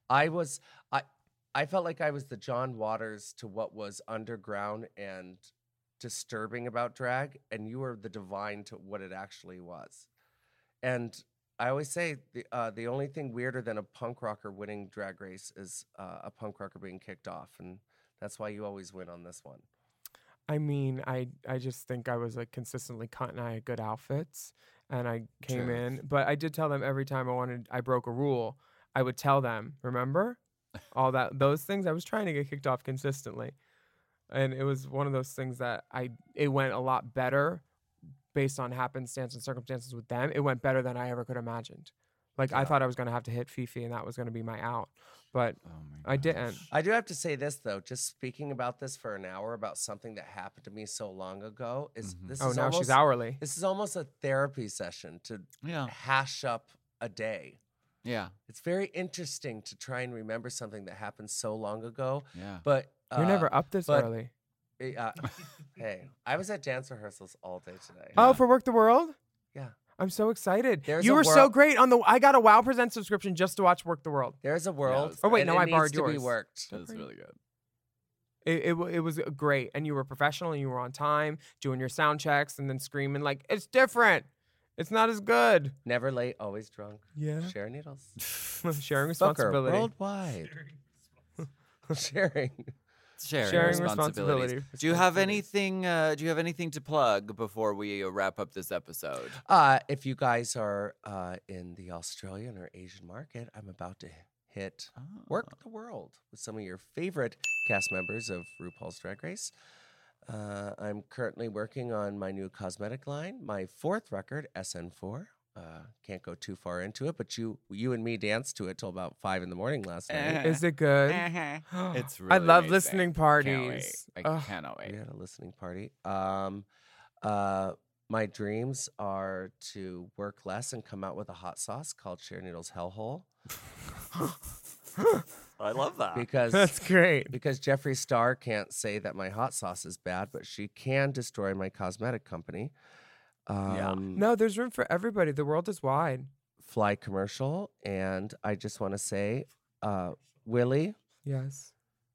I felt like I was the John Waters to what was underground and disturbing about drag, and you were the divine to what it actually was. And I always say the only thing weirder than a punk rocker winning Drag Race is a punk rocker being kicked off, and that's why you always win on this one. I mean, I just think I was like consistently cutting. I had good outfits, and I came True. in. But I did tell them every time I broke a rule, I would tell them. Remember, all those things. I was trying to get kicked off consistently, and it was one of those things that it went a lot better based on happenstance and circumstances with them. It went better than I ever could have imagined. Like I thought I was gonna have to hit Fifi, and that was gonna be my out, but Oh my I didn't. I do have to say this though, just speaking about this for an hour about something that happened to me so long ago is Mhm. this Oh, is now almost, she's hourly. This is almost a therapy session to Yeah. hash up a day. Yeah. It's very interesting to try and remember something that happened so long ago, Yeah. but You're never up this but- early. Hey, I was at dance rehearsals all day today. Oh, for Work the World? Yeah. I'm so excited. There's You a were so world- great on the. I got a WoW Present subscription just to watch Work the World. There's a world. it's- Oh, wait, and no, it I needs borrowed to be yours. worked. That was really good. It was great, and you were professional, and you were on time, doing your sound checks, and then screaming like it's different. It's not as good. Never late, always drunk. Yeah. Share needles. Sharing Booker, responsibility. worldwide. Sharing. Sharing responsibility. responsibilities. Do you have anything? Do you have anything to plug before we wrap up this episode? If you guys are in the Australian or Asian market, I'm about to hit Work the World with some of your favorite cast members of RuPaul's Drag Race. I'm currently working on my new cosmetic line, my 4th record, SN4. can't go too far into it, but you and me danced to it till about 5 a.m. last night. Is it good? It's I really love amazing. listening Can't parties. wait. I Ugh. cannot wait. We had a listening party. My dreams are to work less and come out with a hot sauce called Cher Needles Hellhole I love that. because That's great. because Jeffree Star can't say that my hot sauce is bad, but she can destroy my cosmetic company. No, there's room for everybody. The world is wide. Fly commercial, and I just want to say, Willie, Yes.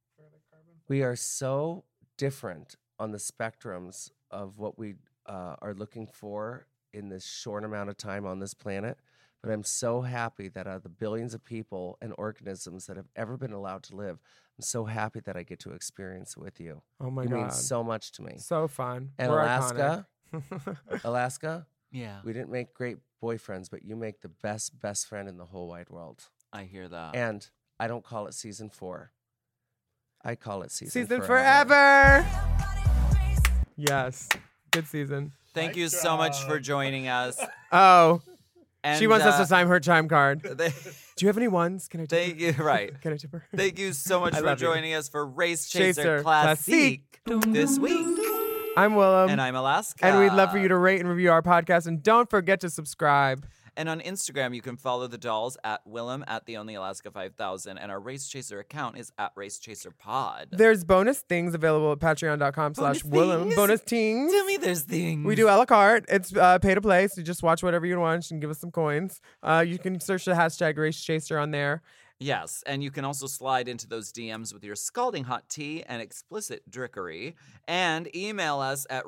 we are so different on the spectrums of what we are looking for in this short amount of time on this planet. But I'm so happy that out of the billions of people and organisms that have ever been allowed to live, I'm so happy that I get to experience it with you. Oh my You mean God. so much to me. So fun. And We're Alaska, iconic. Alaska, Yeah, we didn't make great boyfriends, but you make the best friend in the whole wide world. I hear that. And I don't call it season 4. I call it season forever. Yes. Good season. Thank you so much for joining us. Oh, And, she wants us to sign her chime card. They, Do you have any ones? Can I tip her? thank you. Right. Can I tip her? Thank you so much I for love you. joining us for Race Chaser, Chaser Classique Classique. this week. I'm Willem. And I'm Alaska. And we'd love for you to rate and review our podcast. And don't forget to subscribe. And on Instagram, you can follow the dolls at Willem at the Only Alaska 5000, and our Race Chaser account is at Race Chaser Pod. There's bonus things available at patreon.com/Willem. things? Bonus things. Tell me there's things. We do a la carte. It's pay to play, so just watch whatever you want and give us some coins. You can search the hashtag Race Chaser on there. Yes, and you can also slide into those DMs with your scalding hot tea and explicit drickery, and email us at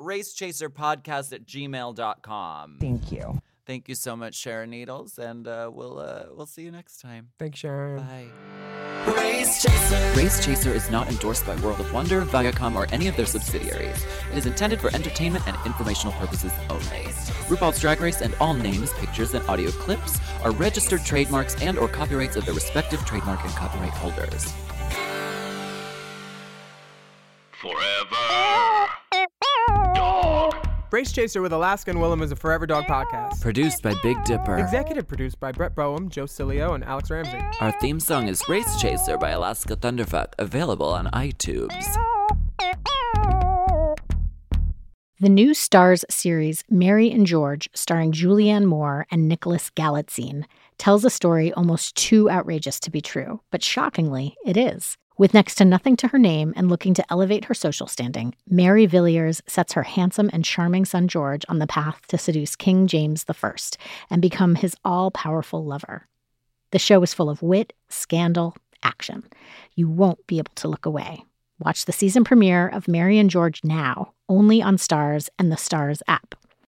racechaserpodcast@gmail.com. Thank you. Thank you so much, Sharon Needles, and we'll see you next time. Thanks, Sharon. Bye. Race Chaser. Race Chaser is not endorsed by World of Wonder, Viacom, or any of their subsidiaries. It is intended for entertainment and informational purposes only. RuPaul's Drag Race and all names, pictures, and audio clips are registered trademarks and/or copyrights of their respective trademark and copyright holders. Race Chaser with Alaska and Willem is a Forever Dog podcast. Produced by Big Dipper. Executive produced by Brett Boehm, Joe Cilio, and Alex Ramsey. Our theme song is Race Chaser by Alaska Thunderfuck, available on iTunes. The new Starz series Mary and George, starring Julianne Moore and Nicholas Galitzine, tells a story almost too outrageous to be true, but shockingly, it is. With next to nothing to her name and looking to elevate her social standing, Mary Villiers sets her handsome and charming son George on the path to seduce King James I and become his all-powerful lover. The show is full of wit, scandal, action. You won't be able to look away. Watch the season premiere of Mary and George now, only on Starz and the Starz app.